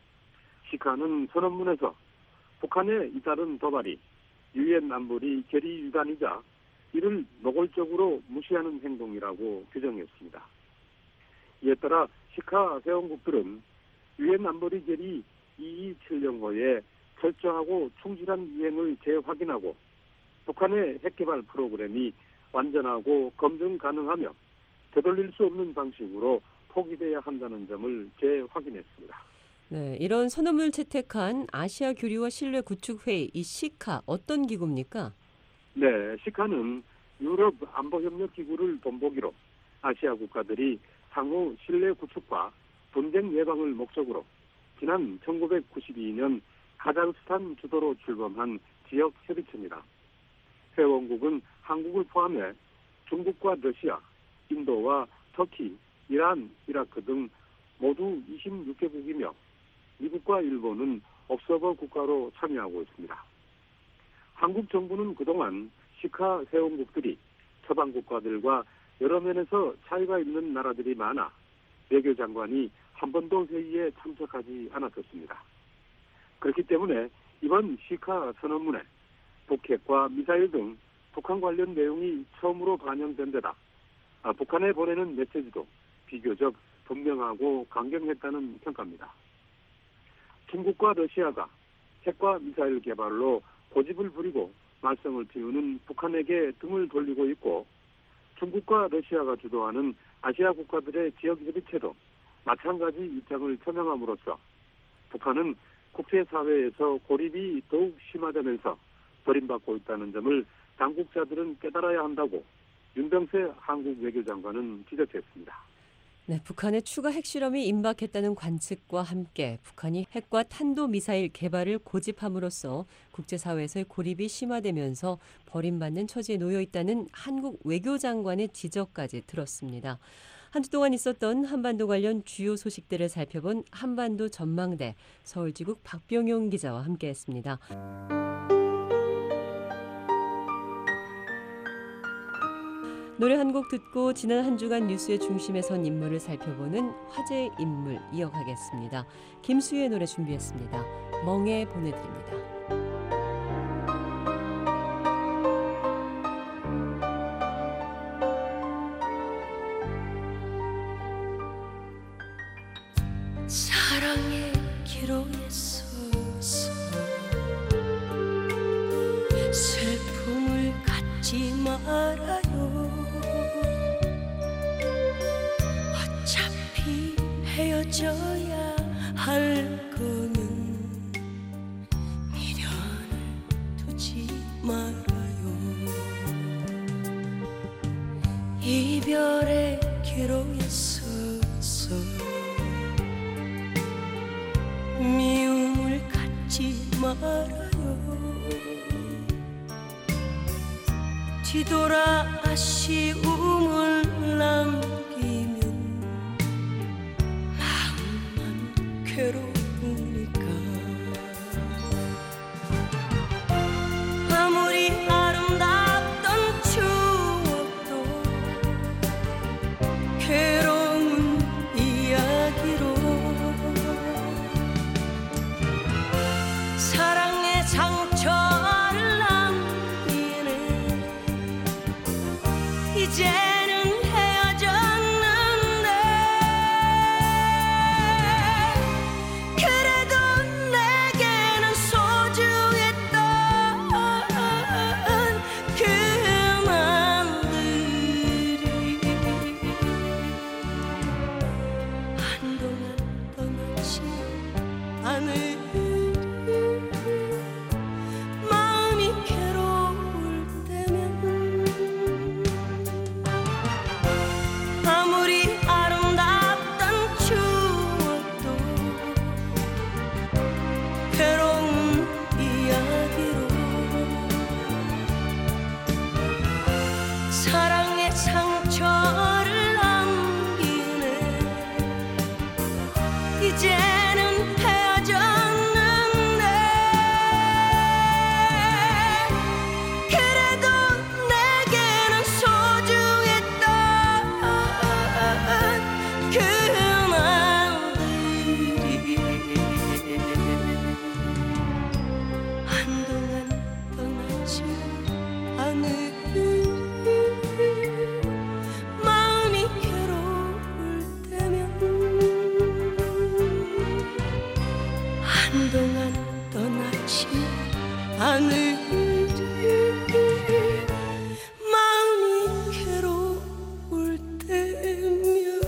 시카는 선언문에서 북한의 잇따른 도발이 유엔 안보리 결의 위반이자 이를 노골적으로 무시하는 행동이라고 규정했습니다. 이에 따라 시카 회원국들은 유엔 안보리 결의 227년호에 철저하고 충실한 이행을 재확인하고 북한의 핵개발 프로그램이 완전하고 검증 가능하며 되돌릴 수 없는 방식으로 포기돼야 한다는 점을 재확인했습니다. 네, 이런 선언문을 채택한 아시아 교류와 신뢰 구축 회의 이 시카 어떤 기구입니까? 네, 시카는 유럽 안보협력기구를 본보기로 아시아 국가들이 상호 신뢰 구축과 분쟁 예방을 목적으로 지난 1992년 카자흐스탄 주도로 출범한 지역 협의체입니다. 회원국은 한국을 포함해 중국과 러시아, 인도와 터키, 이란, 이라크 등 모두 26개국이며 미국과 일본은 옵서버 국가로 참여하고 있습니다. 한국 정부는 그동안 시카 회원국들이 서방 국가들과 여러 면에서 차이가 있는 나라들이 많아 외교장관이 한 번도 회의에 참석하지 않았었습니다. 그렇기 때문에 이번 시카 선언문에 북핵과 미사일 등 북한 관련 내용이 처음으로 반영된 데다 북한에 보내는 메시지도 비교적 분명하고 강경했다는 평가입니다. 중국과 러시아가 핵과 미사일 개발로 고집을 부리고 말썽을 피우는 북한에게 등을 돌리고 있고 중국과 러시아가 주도하는 아시아 국가들의 지역협의체도 마찬가지 입장을 표명함으로써 북한은 국제사회에서 고립이 더욱 심화되면서 버림받고 있다는 점을 당국자들은 깨달아야 한다고 윤병세 한국 외교장관은 지적했습니다. 네, 북한의 추가 핵실험이 임박했다는 관측과 함께 북한이 핵과 탄도미사일 개발을 고집함으로써 국제사회에서의 고립이 심화되면서 버림받는 처지에 놓여 있다는 한국 외교장관의 지적까지 들었습니다. 한 주 동안 있었던 한반도 관련 주요 소식들을 살펴본 한반도 전망대 서울지국 박병용 기자와 함께했습니다. 노래 한 곡 듣고 지난 한 주간 뉴스의 중심에 선 인물을 살펴보는 화제의 인물 이어가겠습니다. 김수희의 노래 준비했습니다. 멍에 보내드립니다. 사랑의 기로에 서서 슬픔을 갖지 말아요. 어차피 헤어져야 할 거면 미련을 두지 말아요. 이별의 기로에 서서 미움을 갖지 말아요. 뒤돌아 아쉬움을 남기면 마음만 괴로우니까 하늘이 마음이 괴로울 때면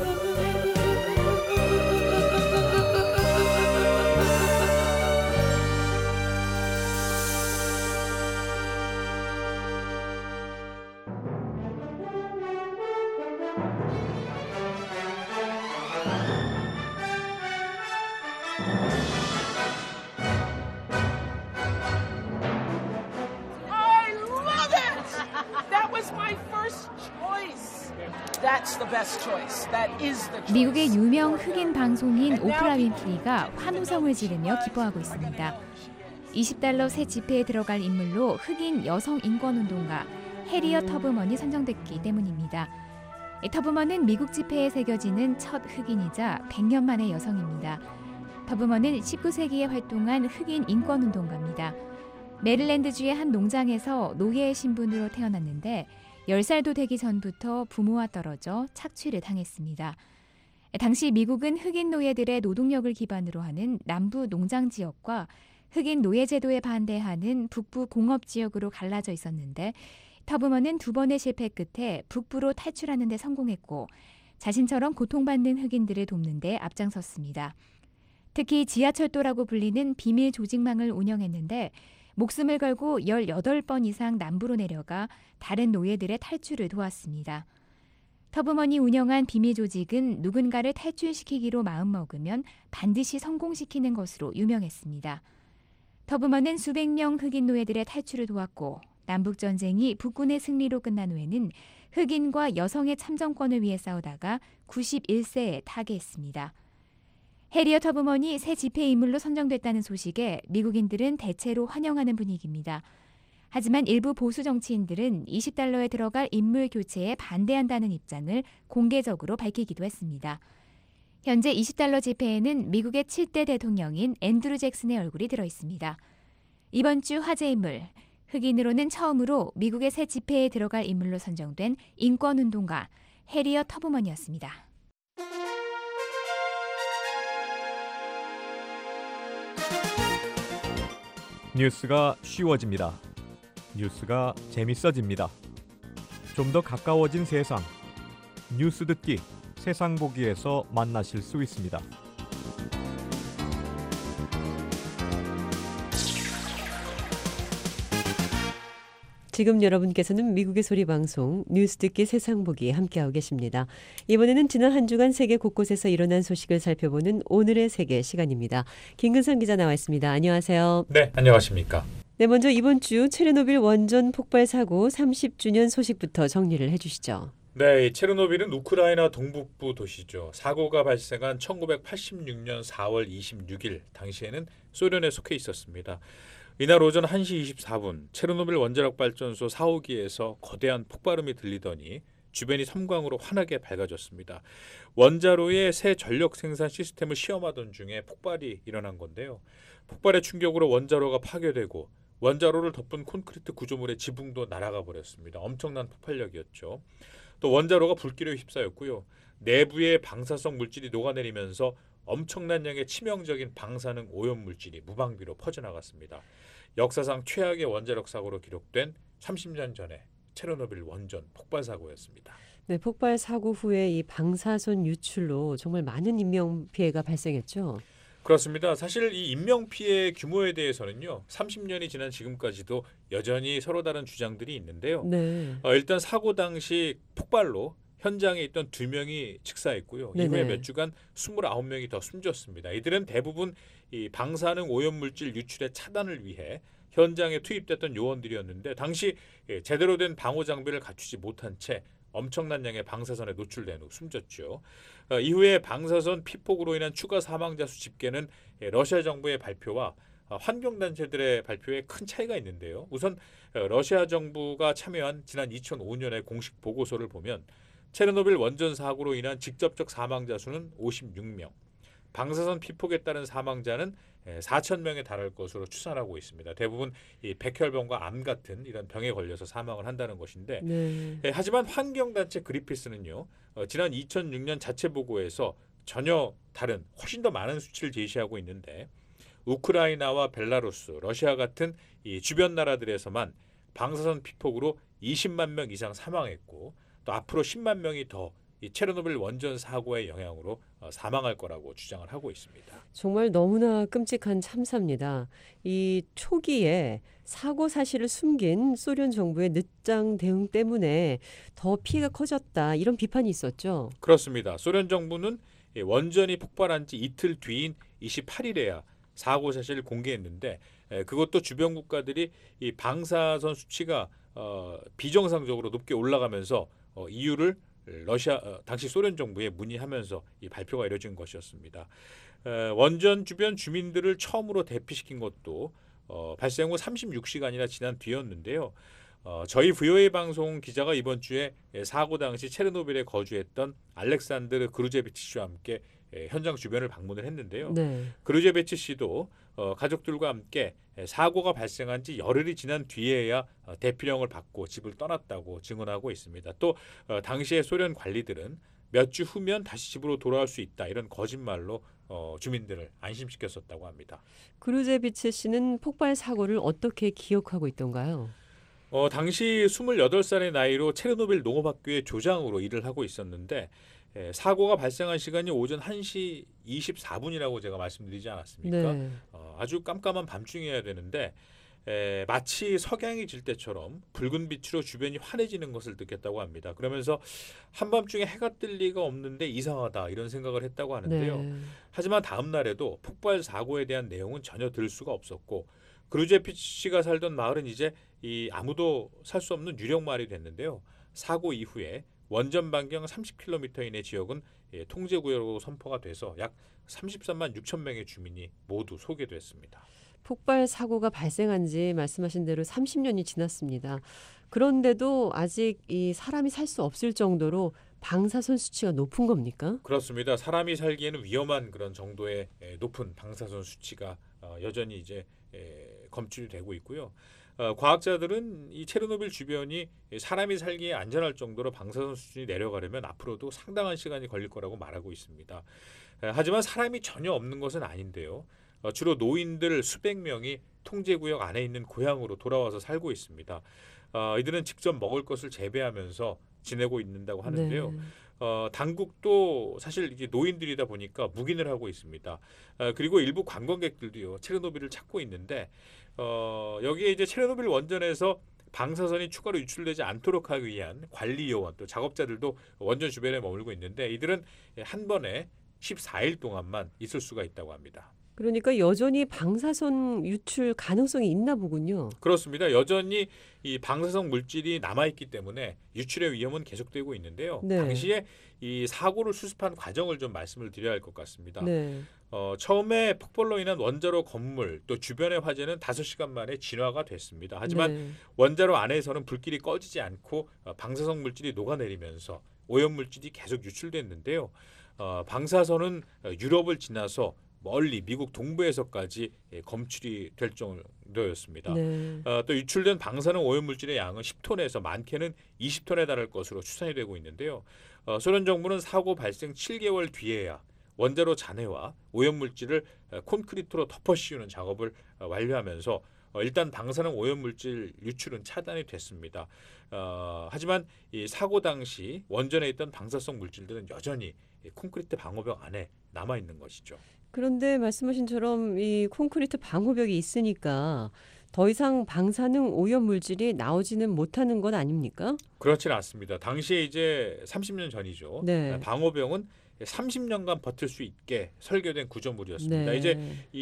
I love it! That was my first choice. That's the best choice. That is the choice. 미국의 유명 흑인 방송인 오프라 윈프리가 환호성을 지르며 기뻐하고 있습니다. $20 새 지폐에 들어갈 인물로 흑인 여성 인권운동가 해리엇 터브먼이 선정됐기 때문입니다. 터브먼은 미국 지폐에 새겨지는 첫 흑인이자 100년 만의 여성입니다. 터브먼은 19세기에 활동한 흑인 인권운동가입니다. 메릴랜드주의 한 농장에서 노예의 신분으로 태어났는데 10살도 되기 전부터 부모와 떨어져 착취를 당했습니다. 당시 미국은 흑인 노예들의 노동력을 기반으로 하는 남부 농장 지역과 흑인 노예 제도에 반대하는 북부 공업 지역으로 갈라져 있었는데 터브먼은 2번의 실패 끝에 북부로 탈출하는 데 성공했고 자신처럼 고통받는 흑인들을 돕는 데 앞장섰습니다. 특히 지하철도라고 불리는 비밀 조직망을 운영했는데 목숨을 걸고 18번 이상 남부로 내려가 다른 노예들의 탈출을 도왔습니다. 터브먼이 운영한 비밀 조직은 누군가를 탈출시키기로 마음먹으면 반드시 성공시키는 것으로 유명했습니다. 터브먼은 수백 명 흑인 노예들의 탈출을 도왔고 남북전쟁이 북군의 승리로 끝난 후에는 흑인과 여성의 참정권을 위해 싸우다가 91세에 타계했습니다. 해리엇 터브먼이 새 지폐 인물로 선정됐다는 소식에 미국인들은 대체로 환영하는 분위기입니다. 하지만 일부 보수 정치인들은 $20에 들어갈 인물 교체에 반대한다는 입장을 공개적으로 밝히기도 했습니다. 현재 $20 지폐에는 미국의 7대 대통령인 앤드루 잭슨의 얼굴이 들어있습니다. 이번 주 화제 인물, 흑인으로는 처음으로 미국의 새 지폐에 들어갈 인물로 선정된 인권운동가 해리엇 터브먼이었습니다. 뉴스가 쉬워집니다. 뉴스가 재밌어집니다. 좀 더 가까워진 세상. 뉴스 듣기, 세상 보기에서 만나실 수 있습니다. 지금 여러분께서는 미국의 소리 방송 뉴스 듣기 세상 보기 함께하고 계십니다. 이번에는 지난 한 주간 세계 곳곳에서 일어난 소식을 살펴보는 오늘의 세계 시간입니다. 김근선 기자 나와 있습니다. 안녕하세요. 네, 안녕하십니까. 네, 먼저 이번 주 체르노빌 원전 폭발 사고 30주년 소식부터 정리를 해주시죠. 네, 체르노빌은 우크라이나 동북부 도시죠. 사고가 발생한 1986년 4월 26일 당시에는 소련에 속해 있었습니다. 이날 오전 1시 24분 체르노빌 원자력 발전소 4호기에서 거대한 폭발음이 들리더니 주변이 섬광으로 환하게 밝아졌습니다. 원자로의 새 전력 생산 시스템을 시험하던 중에 폭발이 일어난 건데요. 폭발의 충격으로 원자로가 파괴되고 원자로를 덮은 콘크리트 구조물의 지붕도 날아가 버렸습니다. 엄청난 폭발력이었죠. 또 원자로가 불길에 휩싸였고요. 내부의 방사성 물질이 녹아내리면서 엄청난 양의 치명적인 방사능 오염물질이 무방비로 퍼져나갔습니다. 역사상 최악의 원자력 사고로 기록된 30년 전에 체르노빌 원전 폭발 사고였습니다. 네, 폭발 사고 후에 이 방사선 유출로 정말 많은 인명 피해가 발생했죠. 그렇습니다. 사실 이 인명피해 규모에 대해서는요. 30년이 지난 지금까지도 여전히 서로 다른 주장들이 있는데요. 네. 일단 사고 당시 폭발로 현장에 있던 2명이 직사했고요. 네네. 이후에 몇 주간 29명이 더 숨졌습니다. 이들은 대부분 이 방사능 오염물질 유출의 차단을 위해 현장에 투입됐던 요원들이었는데 당시 제대로 된 방호 장비를 갖추지 못한 채 엄청난 양의 방사선에 노출된 후 숨졌죠. 이후에 방사선 피폭으로 인한 추가 사망자 수 집계는 러시아 정부의 발표와 환경단체들의 발표에 큰 차이가 있는데요. 우선 러시아 정부가 참여한 지난 2005년의 공식 보고서를 보면 체르노빌 원전 사고로 인한 직접적 사망자 수는 56명, 방사선 피폭에 따른 사망자는 4,000명에 달할 것으로 추산하고 있습니다. 대부분 이 백혈병과 암 같은 이런 병에 걸려서 사망을 한다는 것인데 네. 하지만 환경단체 그린피스는요. 지난 2006년 자체 보고에서 전혀 다른 훨씬 더 많은 수치를 제시하고 있는데 우크라이나와 벨라루스, 러시아 같은 이 주변 나라들에서만 방사선 피폭으로 20만 명 이상 사망했고 또 앞으로 10만 명이 더 이 체르노빌 원전 사고의 영향으로 사망할 거라고 주장을 하고 있습니다. 정말 너무나 끔찍한 참사입니다. 이 초기에 사고 사실을 숨긴 소련 정부의 늦장 대응 때문에 더 피해가 커졌다 이런 비판이 있었죠. 그렇습니다. 소련 정부는 원전이 폭발한 지 이틀 뒤인 28일에야 사고 사실을 공개했는데 그것도 주변 국가들이 이 방사선 수치가 비정상적으로 높게 올라가면서 이유를 당시 소련 정부에 문의하면서 이 발표가 이뤄진 것이었습니다. 원전 주변 주민들을 처음으로 대피시킨 것도 발생 후 36시간이나 지난 뒤였는데요. 저희 VOA 방송 기자가 이번 주에 사고 당시 체르노빌에 거주했던 알렉산드르 그루제비치 씨와 함께 현장 주변을 방문을 했는데요. 네. 그루제비치 씨도 가족들과 함께 사고가 발생한 지 열흘이 지난 뒤에야 대피령을 받고 집을 떠났다고 증언하고 있습니다. 또 당시에 소련 관리들은 몇 주 후면 다시 집으로 돌아올 수 있다 이런 거짓말로 주민들을 안심시켰었다고 합니다. 그루제비츠 씨는 폭발 사고를 어떻게 기억하고 있던가요? 당시 28살의 나이로 체르노빌 농업학교의 조장으로 일을 하고 있었는데 사고가 발생한 시간이 오전 1시 24분이라고 제가 말씀드리지 않았습니까? 네. 아주 깜깜한 밤중이어야 되는데 마치 석양이 질 때처럼 붉은 빛으로 주변이 환해지는 것을 느꼈다고 합니다. 그러면서 한밤중에 해가 뜰 리가 없는데 이상하다 이런 생각을 했다고 하는데요. 네. 하지만 다음 날에도 폭발 사고에 대한 내용은 전혀 들을 수가 없었고 그루제피치 씨가 살던 마을은 이제 아무도 살 수 없는 유령 마을이 됐는데요. 사고 이후에 원전 반경 30km 이내 지역은 통제구역으로 선포가 돼서 약 33만 6천 명의 주민이 모두 소개됐습니다. 폭발 사고가 발생한 지 말씀하신 대로 30년이 지났습니다. 그런데도 아직 이 사람이 살 수 없을 정도로 방사선 수치가 높은 겁니까? 그렇습니다. 사람이 살기에는 위험한 그런 정도의 높은 방사선 수치가 여전히 이제 검출이 되고 있고요. 과학자들은 이 체르노빌 주변이 사람이 살기에 안전할 정도로 방사선 수준이 내려가려면 앞으로도 상당한 시간이 걸릴 거라고 말하고 있습니다. 하지만 사람이 전혀 없는 것은 아닌데요. 주로 노인들 수백 명이 통제구역 안에 있는 고향으로 돌아와서 살고 있습니다. 이들은 직접 먹을 것을 재배하면서 지내고 있는다고 하는데요. 네. 당국도 사실 이게 노인들이다 보니까 묵인을 하고 있습니다. 그리고 일부 관광객들도요 체르노빌을 찾고 있는데 여기에 이제 체르노빌 원전에서 방사선이 추가로 유출되지 않도록 하기 위한 관리 요원 또 작업자들도 원전 주변에 머물고 있는데 이들은 한 번에 14일 동안만 있을 수가 있다고 합니다. 그러니까 여전히 방사선 유출 가능성이 있나 보군요. 그렇습니다. 여전히 이 방사성 물질이 남아있기 때문에 유출의 위험은 계속되고 있는데요. 네. 당시에 이 사고를 수습한 과정을 좀 말씀을 드려야 할 것 같습니다. 네. 처음에 폭발로 인한 원자로 건물 또 주변의 화재는 5시간 만에 진화가 됐습니다. 하지만 네. 원자로 안에서는 불길이 꺼지지 않고 방사성 물질이 녹아내리면서 오염물질이 계속 유출됐는데요. 방사선은 유럽을 지나서 멀리 미국 동부에서까지 검출이 될 정도였습니다. 네. 또 유출된 방사능 오염물질의 양은 10톤에서 많게는 20톤에 달할 것으로 추산이 되고 있는데요. 소련 정부는 사고 발생 7개월 뒤에야 원자로 잔해와 오염물질을 콘크리트로 덮어 씌우는 작업을 완료하면서 일단 방사능 오염물질 유출은 차단이 됐습니다. 하지만 이 사고 당시 원전에 있던 방사성 물질들은 여전히 콘크리트 방호벽 안에 남아 있는 것이죠. 그런데 말씀하신 처럼 이 콘크리트 방호벽이 있으니까 더 이상 방사능 오염 물질이 나오지는 못하는 건 아닙니까? 그렇지는 않습니다. 당시에 이제 30년 전이죠. 네. 방호벽은 30년간 버틸 수 있게 설계된 구조물이었습니다. 네. 이제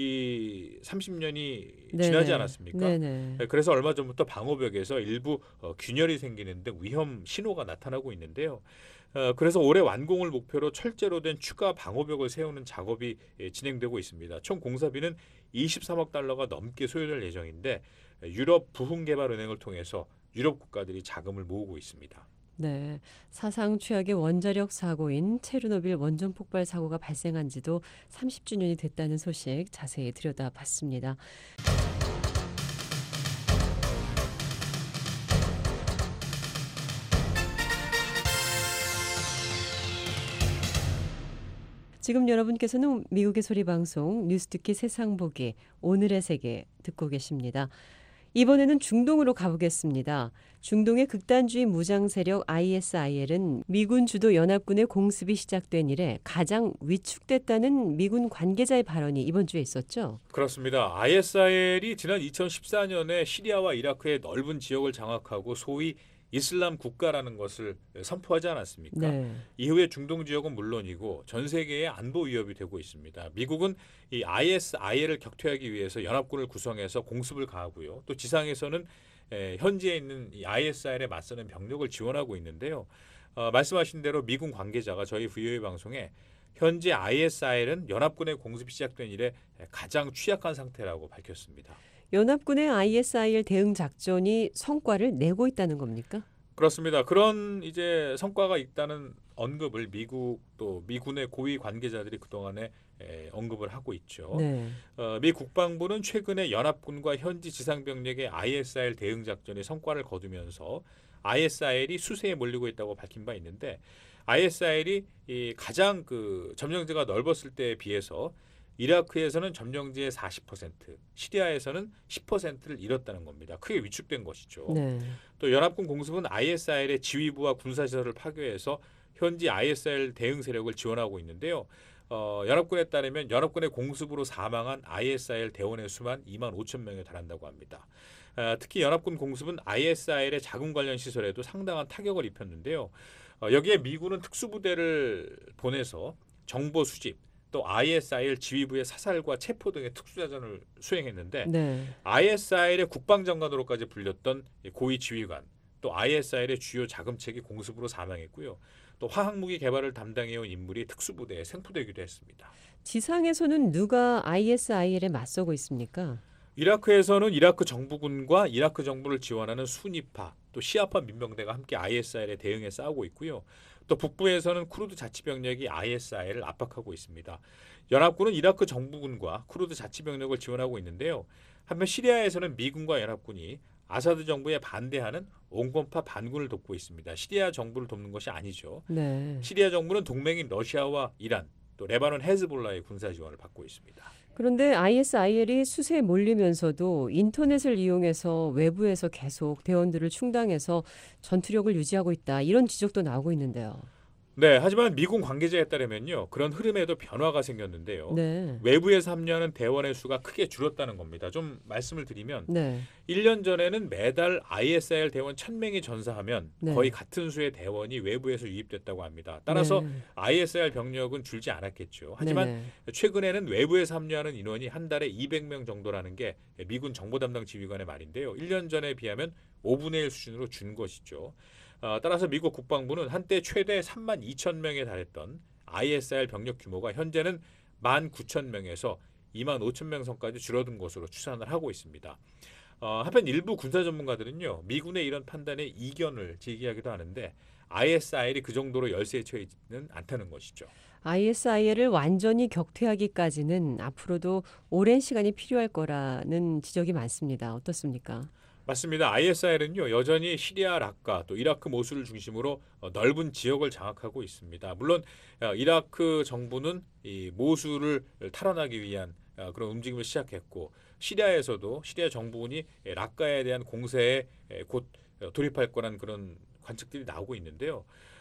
이 30년이 네. 지나지 않았습니까? 네. 그래서 얼마 전부터 방호벽에서 일부 균열이 생기는데 위험 신호가 나타나고 있는데요. 그래서 올해 완공을 목표로 철제로 된 추가 방호벽을 세우는 작업이 진행되고 있습니다. 총 공사비는 23억 달러가 넘게 소요될 예정인데 유럽 부흥개발은행을 통해서 유럽 국가들이 자금을 모으고 있습니다. 네, 사상 최악의 원자력 사고인 체르노빌 원전 폭발 사고가 발생한 지도 30주년이 됐다는 소식 자세히 들여다봤습니다. 지금 여러분께서는 미국의 소리 방송 뉴스 듣기 세상 보기 오늘의 세계 듣고 계십니다. 이번에는 중동으로 가보겠습니다. 중동의 극단주의 무장 세력 ISIL은 미군 주도 연합군의 공습이 시작된 이래 가장 위축됐다는 미군 관계자의 발언이 이번 주에 있었죠. 그렇습니다. ISIL이 지난 2014년에 시리아와 이라크의 넓은 지역을 장악하고 소위 이슬람 국가라는 것을 선포하지 않았습니까? 네. 이후에 중동 지역은 물론이고 전 세계의 안보 위협이 되고 있습니다. 미국은 이 ISIL을 격퇴하기 위해서 연합군을 구성해서 공습을 가하고요. 또 지상에서는 현지에 있는 이 ISIL에 맞서는 병력을 지원하고 있는데요. 말씀하신 대로 미군 관계자가 저희 VOA 방송에 현재 ISIL은 연합군의 공습이 시작된 이래 가장 취약한 상태라고 밝혔습니다. 연합군의 ISIL 대응 작전이 성과를 내고 있다는 겁니까? 그렇습니다. 그런 이제 성과가 있다는 언급을 미국 또 미군의 고위 관계자들이 그동안에 언급을 하고 있죠. 네. 미 국방부는 최근에 연합군과 현지 지상병력의 ISIL 대응 작전이 성과를 거두면서 ISIL이 수세에 몰리고 있다고 밝힌 바 있는데 ISIL이 가장 그 점령지가 넓었을 때에 비해서 이라크에서는 점령지의 40%, 시리아에서는 10%를 잃었다는 겁니다. 크게 위축된 것이죠. 네. 또 연합군 공습은 ISIL의 지휘부와 군사시설을 파괴해서 현지 ISIL 대응 세력을 지원하고 있는데요. 연합군에 따르면 연합군의 공습으로 사망한 ISIL 대원의 수만 2만 5천 명에 달한다고 합니다. 특히 연합군 공습은 ISIL의 자금 관련 시설에도 상당한 타격을 입혔는데요. 여기에 미군은 특수부대를 보내서 정보 수집, 또 ISIL 지휘부의 사살과 체포 등의 특수작전을 수행했는데 네. ISIL의 국방장관으로까지 불렸던 고위 지휘관, 또 ISIL의 주요 자금책이 공습으로 사망했고요. 또 화학무기 개발을 담당해온 인물이 특수부대에 생포되기도 했습니다. 지상에서는 누가 ISIL에 맞서고 있습니까? 이라크에서는 이라크 정부군과 이라크 정부를 지원하는 수니파, 또 시아파 민병대가 함께 ISIL에 대응해 싸우고 있고요. 또 북부에서는 쿠르드 자치병력이 ISIL을 압박하고 있습니다. 연합군은 이라크 정부군과 쿠르드 자치병력을 지원하고 있는데요. 한편 시리아에서는 미군과 연합군이 아사드 정부에 반대하는 온건파 반군을 돕고 있습니다. 시리아 정부를 돕는 것이 아니죠. 네. 시리아 정부는 동맹인 러시아와 이란, 또 레바논 헤즈볼라의 군사 지원을 받고 있습니다. 그런데 ISIL이 수세에 몰리면서도 인터넷을 이용해서 외부에서 계속 대원들을 충당해서 전투력을 유지하고 있다. 이런 지적도 나오고 있는데요. 네, 하지만 미군 관계자에 따르면요. 그런 흐름에도 변화가 생겼는데요. 네. 외부에서 합류하는 대원의 수가 크게 줄었다는 겁니다. 좀 말씀을 드리면 네. 1년 전에는 매달 ISIL 대원 1,000명이 전사하면 네. 거의 같은 수의 대원이 외부에서 유입됐다고 합니다. 따라서 네. ISIL 병력은 줄지 않았겠죠. 하지만 네네. 최근에는 외부에서 합류하는 인원이 한 달에 200명 정도라는 게 미군 정보 담당 지휘관의 말인데요. 1년 전에 비하면 5분의 1 수준으로 준 것이죠. 따라서 미국 국방부는 한때 최대 3만 2천 명에 달했던 ISIL 병력 규모가 현재는 1만 9천 명에서 2만 5천 명 선까지 줄어든 것으로 추산을 하고 있습니다. 한편 일부 군사 전문가들은요. 미군의 이런 판단에 이견을 제기하기도 하는데 ISIL이 그 정도로 열세에 처해 있지는 않다는 것이죠. ISIL을 완전히 격퇴하기까지는 앞으로도 오랜 시간이 필요할 거라는 지적이 많습니다. 어떻습니까? 맞습니다. ISIL은요 여전히 시리아 라카 또 이라크 모술을 중심으로 넓은 지역을 장악하고 있습니다. 물론 이라크 정부는 이 모술을 탈환하기 위한 그런 움직임을 시작했고 시리아에서도 시리아 정부군이 라카에 대한 공세에 곧 돌입할 거란 그런 관측들이 나오고 있는데요.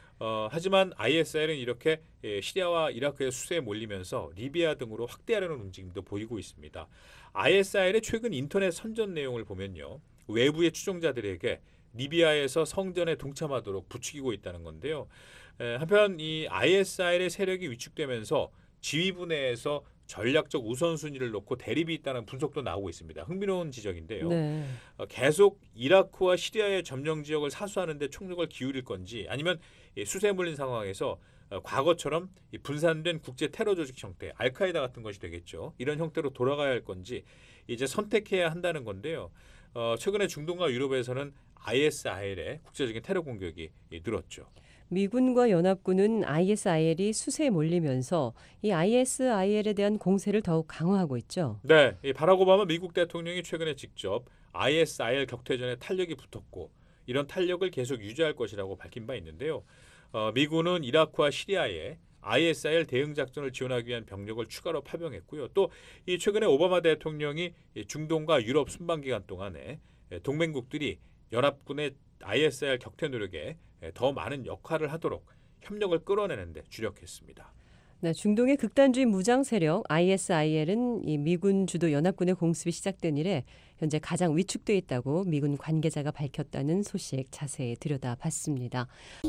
하지만 ISIL은 이렇게 시리아와 이라크의 수세에 몰리면서 리비아 등으로 확대하려는 움직임도 보이고 있습니다. ISIL의 최근 인터넷 선전 내용을 보면요. 외부의 추종자들에게 리비아에서 성전에 동참하도록 부추기고 있다는 건데요. 한편 이 ISIL의 세력이 위축되면서 지휘부 내에서 전략적 우선순위를 놓고 대립이 있다는 분석도 나오고 있습니다. 흥미로운 지적인데요. 네. 계속 이라크와 시리아의 점령 지역을 사수하는 데 총력을 기울일 건지 아니면 수세에 몰린 상황에서 과거처럼 분산된 국제 테러 조직 형태, 알카에다 같은 것이 되겠죠. 이런 형태로 돌아가야 할 건지 이제 선택해야 한다는 건데요. 최근에 중동과 유럽에서는 ISIL의 국제적인 테러 공격이 늘었죠. 미군과 연합군은 ISIL이 수세에 몰리면서 이 ISIL에 대한 공세를 더욱 강화하고 있죠. 네, 바락 오바마 미국 대통령이 최근에 직접 ISIL 격퇴전에 탄력이 붙었고 이런 탄력을 계속 유지할 것이라고 밝힌 바 있는데요. 미군은 이라크와 시리아에 ISIL 대응 작전을 지원하기 위한 병력을 추가로 파병했고요. 또 이 최근에 오바마 대통령이 중동과 유럽 순방 기간 동안에 동맹국들이 연합군의 ISIL 격퇴 노력에 더 많은 역할을 하도록 협력을 끌어내는 데 주력했습니다. 네, 중동의 극단주의 무장 세력 ISIL은 이 미군 주도 연합군의 공습이 시작된 이래 현재 가장 위축돼 있다고 미군 관계자가 밝혔다는 소식 자세히 들여다봤습니다.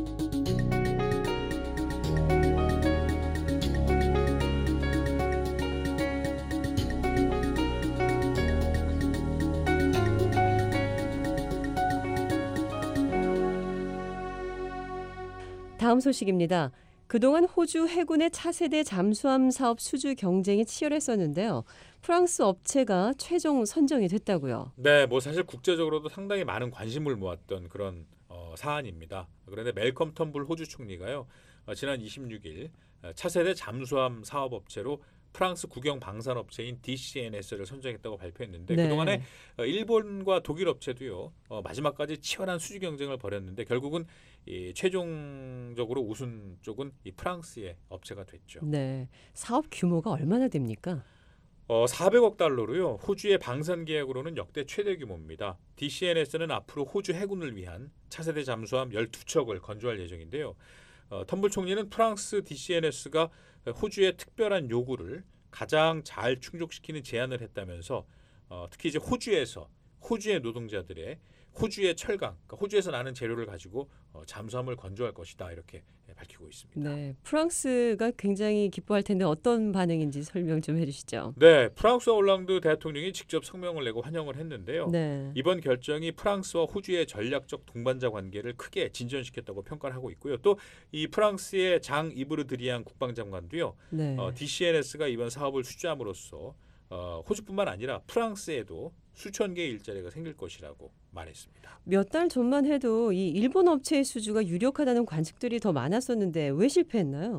다음 소식입니다. 그동안 호주 해군의 차세대 잠수함 사업 수주 경쟁이 치열했었는데요. 프랑스 업체가 최종 선정이 됐다고요. 네, 뭐 사실 국제적으로도 상당히 많은 관심을 모았던 그런 사안입니다. 그런데 멜컴 텀블 호주 총리가요. 지난 26일 차세대 잠수함 사업업체로 프랑스 국영 방산업체인 DCNS를 선정했다고 발표했는데 네. 그동안에 일본과 독일 업체도요. 마지막까지 치열한 수주 경쟁을 벌였는데 결국은 최종적으로 우승 쪽은 이 프랑스의 업체가 됐죠. 네, 사업 규모가 얼마나 됩니까? 400억 달러로요. 호주의 방산 계약으로는 역대 최대 규모입니다. DCNS는 앞으로 호주 해군을 위한 차세대 잠수함 12척을 건조할 예정인데요. 텀블 총리는 프랑스 DCNS가 호주의 특별한 요구를 가장 잘 충족시키는 제안을 했다면서 특히 이제 호주의 노동자들의 호주의 철강, 그러니까 호주에서 나는 재료를 가지고 잠수함을 건조할 것이다 이렇게 밝히고 있습니다. 네, 프랑스가 굉장히 기뻐할 텐데 어떤 반응인지 설명 좀 해주시죠. 네, 프랑스 올랑드 대통령이 직접 성명을 내고 환영을 했는데요. 네. 이번 결정이 프랑스와 호주의 전략적 동반자 관계를 크게 진전시켰다고 평가를 하고 있고요. 또 이 프랑스의 장 이브르 드리앙 국방장관도요. 네. DCNS가 이번 사업을 수주함으로써 호주뿐만 아니라 프랑스에도 수천 개의 일자리가 생길 것이라고 말했습니다. 몇 달 전만 해도 이 일본 업체의 수주가 유력하다는 관측들이 더 많았었는데 왜 실패했나요?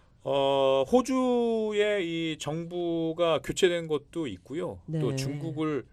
호주의 이 정부가 교체된 것도 있고요. 네. 또 중국을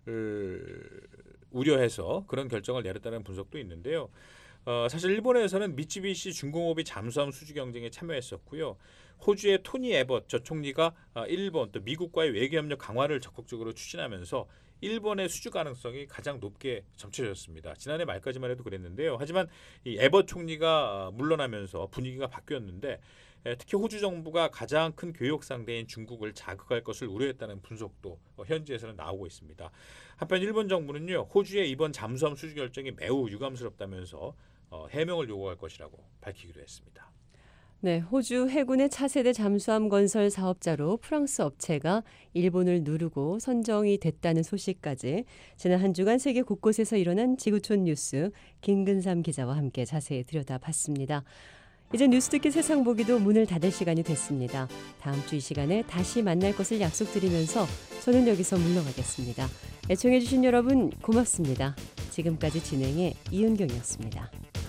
우려해서 그런 결정을 내렸다는 분석도 있는데요. 사실 일본에서는 미쯔비시 중공업이 잠수함 수주 경쟁에 참여했었고요. 호주의 토니 에벗 저 총리가 일본 또 미국과의 외교협력 강화를 적극적으로 추진하면서 일본의 수주 가능성이 가장 높게 점쳐졌습니다. 지난해 말까지만 해도 그랬는데요. 하지만 이 에벗 총리가 물러나면서 분위기가 바뀌었는데 특히 호주 정부가 가장 큰 교역 상대인 중국을 자극할 것을 우려했다는 분석도 현지에서는 나오고 있습니다. 한편 일본 정부는요. 호주의 이번 잠수함 수주 결정이 매우 유감스럽다면서 해명을 요구할 것이라고 밝히기도 했습니다. 네, 호주 해군의 차세대 잠수함 건설 사업자로 프랑스 업체가 일본을 누르고 선정이 됐다는 소식까지 지난 한 주간 세계 곳곳에서 일어난 지구촌 뉴스 김근삼 기자와 함께 자세히 들여다봤습니다. 이제 뉴스 듣기 세상 보기도 문을 닫을 시간이 됐습니다. 다음 주 이 시간에 다시 만날 것을 약속드리면서 저는 여기서 물러가겠습니다. 애청해주신 여러분 고맙습니다. 지금까지 진행의 이은경이었습니다.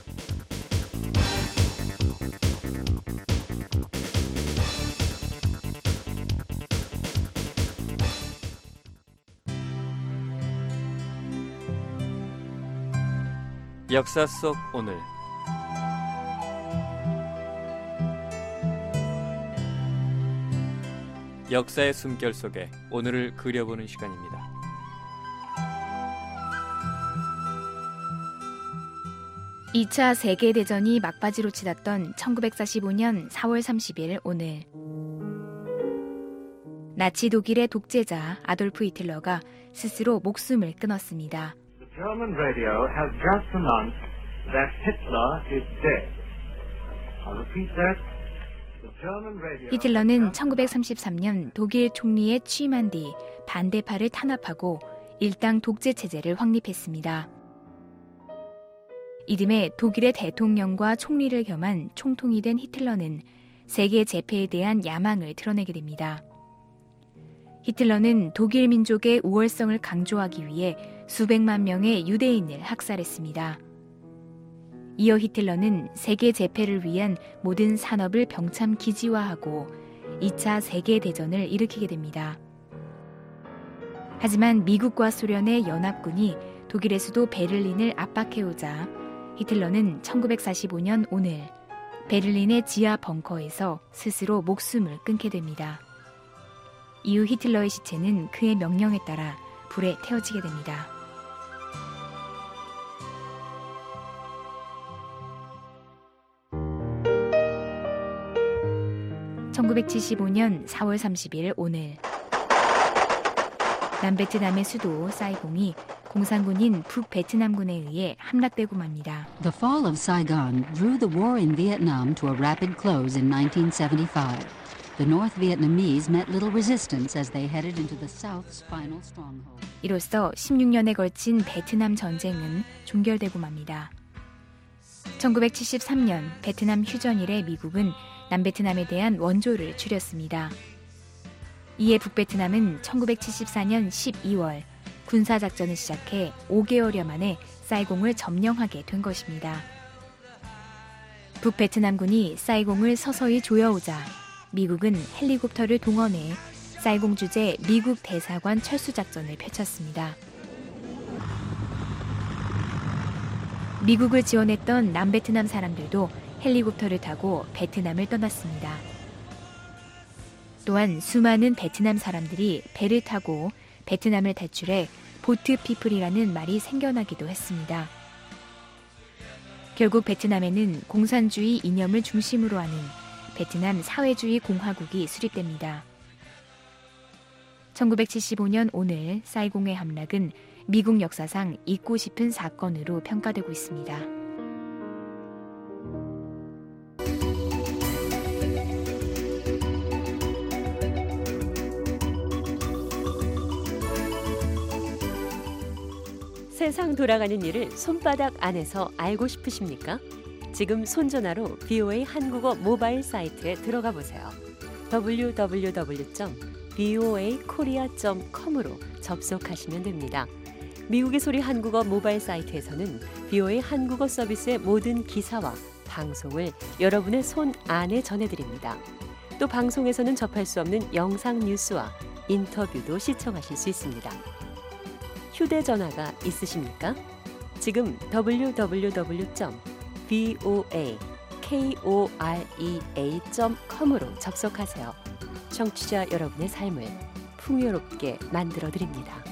역사 속 오늘 역사의 숨결 속에 오늘을 그려보는 시간입니다. (2차) 세계대전이 막바지로 치닫던 1945년 4월 30일 오늘 나치 독일의 독재자 아돌프 히틀러가 스스로 목숨을 끊었습니다. German radio has just announced that Hitler is dead. I'll repeat that. The German radio. 히틀러는 1933년 독일 총리에 취임한 뒤 반대파를 탄압하고 일당 독재 체제를 확립했습니다. 이듬해 독일의 대통령과 총리를 겸한 총통이 된 히틀러는 세계 재패에 대한 야망을 드러내게 됩니다. 히틀러는 독일 민족의 우월성을 강조하기 위해 수백만 명의 유대인을 학살했습니다. 이어 히틀러는 세계 재패를 위한 모든 산업을 병참 기지화하고 2차 세계대전을 일으키게 됩니다. 하지만 미국과 소련의 연합군이 독일의 수도 베를린을 압박해오자 히틀러는 1945년 오늘 베를린의 지하 벙커에서 스스로 목숨을 끊게 됩니다. 이후 히틀러의 시체는 그의 명령에 따라 불에 태워지게 됩니다. (1975년 4월 30일) 오늘 남베트남의 수도 사이공이 공산군인 북베트남군에 의해 함락되고 맙니다. The fall of Saigon drew the war in Vietnam to a rapid close in 1975. The North Vietnamese met little resistance as they headed into the South's final stronghold. 이로써 16년에 걸친 베트남 전쟁은 종결되고 맙니다. 1973년 베트남 휴전 이래 미국은 남베트남에 대한 원조를 줄였습니다. 이에 북베트남은 1974년 12월 군사작전을 시작해 5개월여 만에 사이공을 점령하게 된 것입니다. 북베트남군이 사이공을 서서히 조여오자 미국은 헬리콥터를 동원해 사이공 주재 미국 대사관 철수작전을 펼쳤습니다. 미국을 지원했던 남베트남 사람들도 헬리콥터를 타고 베트남을 떠났습니다. 또한 수많은 베트남 사람들이 배를 타고 베트남을 탈출해 보트 피플이라는 말이 생겨나기도 했습니다. 결국 베트남에는 공산주의 이념을 중심으로 하는 베트남 사회주의 공화국이 수립됩니다. 1975년 오늘 사이공의 함락은 미국 역사상 잊고 싶은 사건으로 평가되고 있습니다. 세상 돌아가는 일을 손바닥 안에서 알고 싶으십니까? 지금 손전화로 VOA 한국어 모바일 사이트에 들어가 보세요. www.voakorea.com으로 접속하시면 됩니다. 미국의 소리 한국어 모바일 사이트에서는 VOA 한국어 서비스의 모든 기사와 방송을 여러분의 손 안에 전해드립니다. 또 방송에서는 접할 수 없는 영상 뉴스와 인터뷰도 시청하실 수 있습니다. 휴대전화가 있으십니까? 지금 www.voakorea.com으로 접속하세요. 청취자 여러분의 삶을 풍요롭게 만들어드립니다.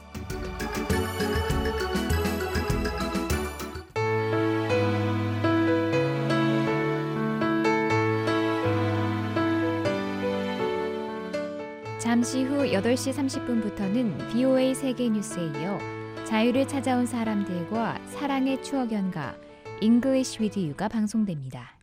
잠시 후 8시 30분부터는 VOA 세계 뉴스에 이어 자유를 찾아온 사람들과 사랑의 추억 연가 English with You가 방송됩니다.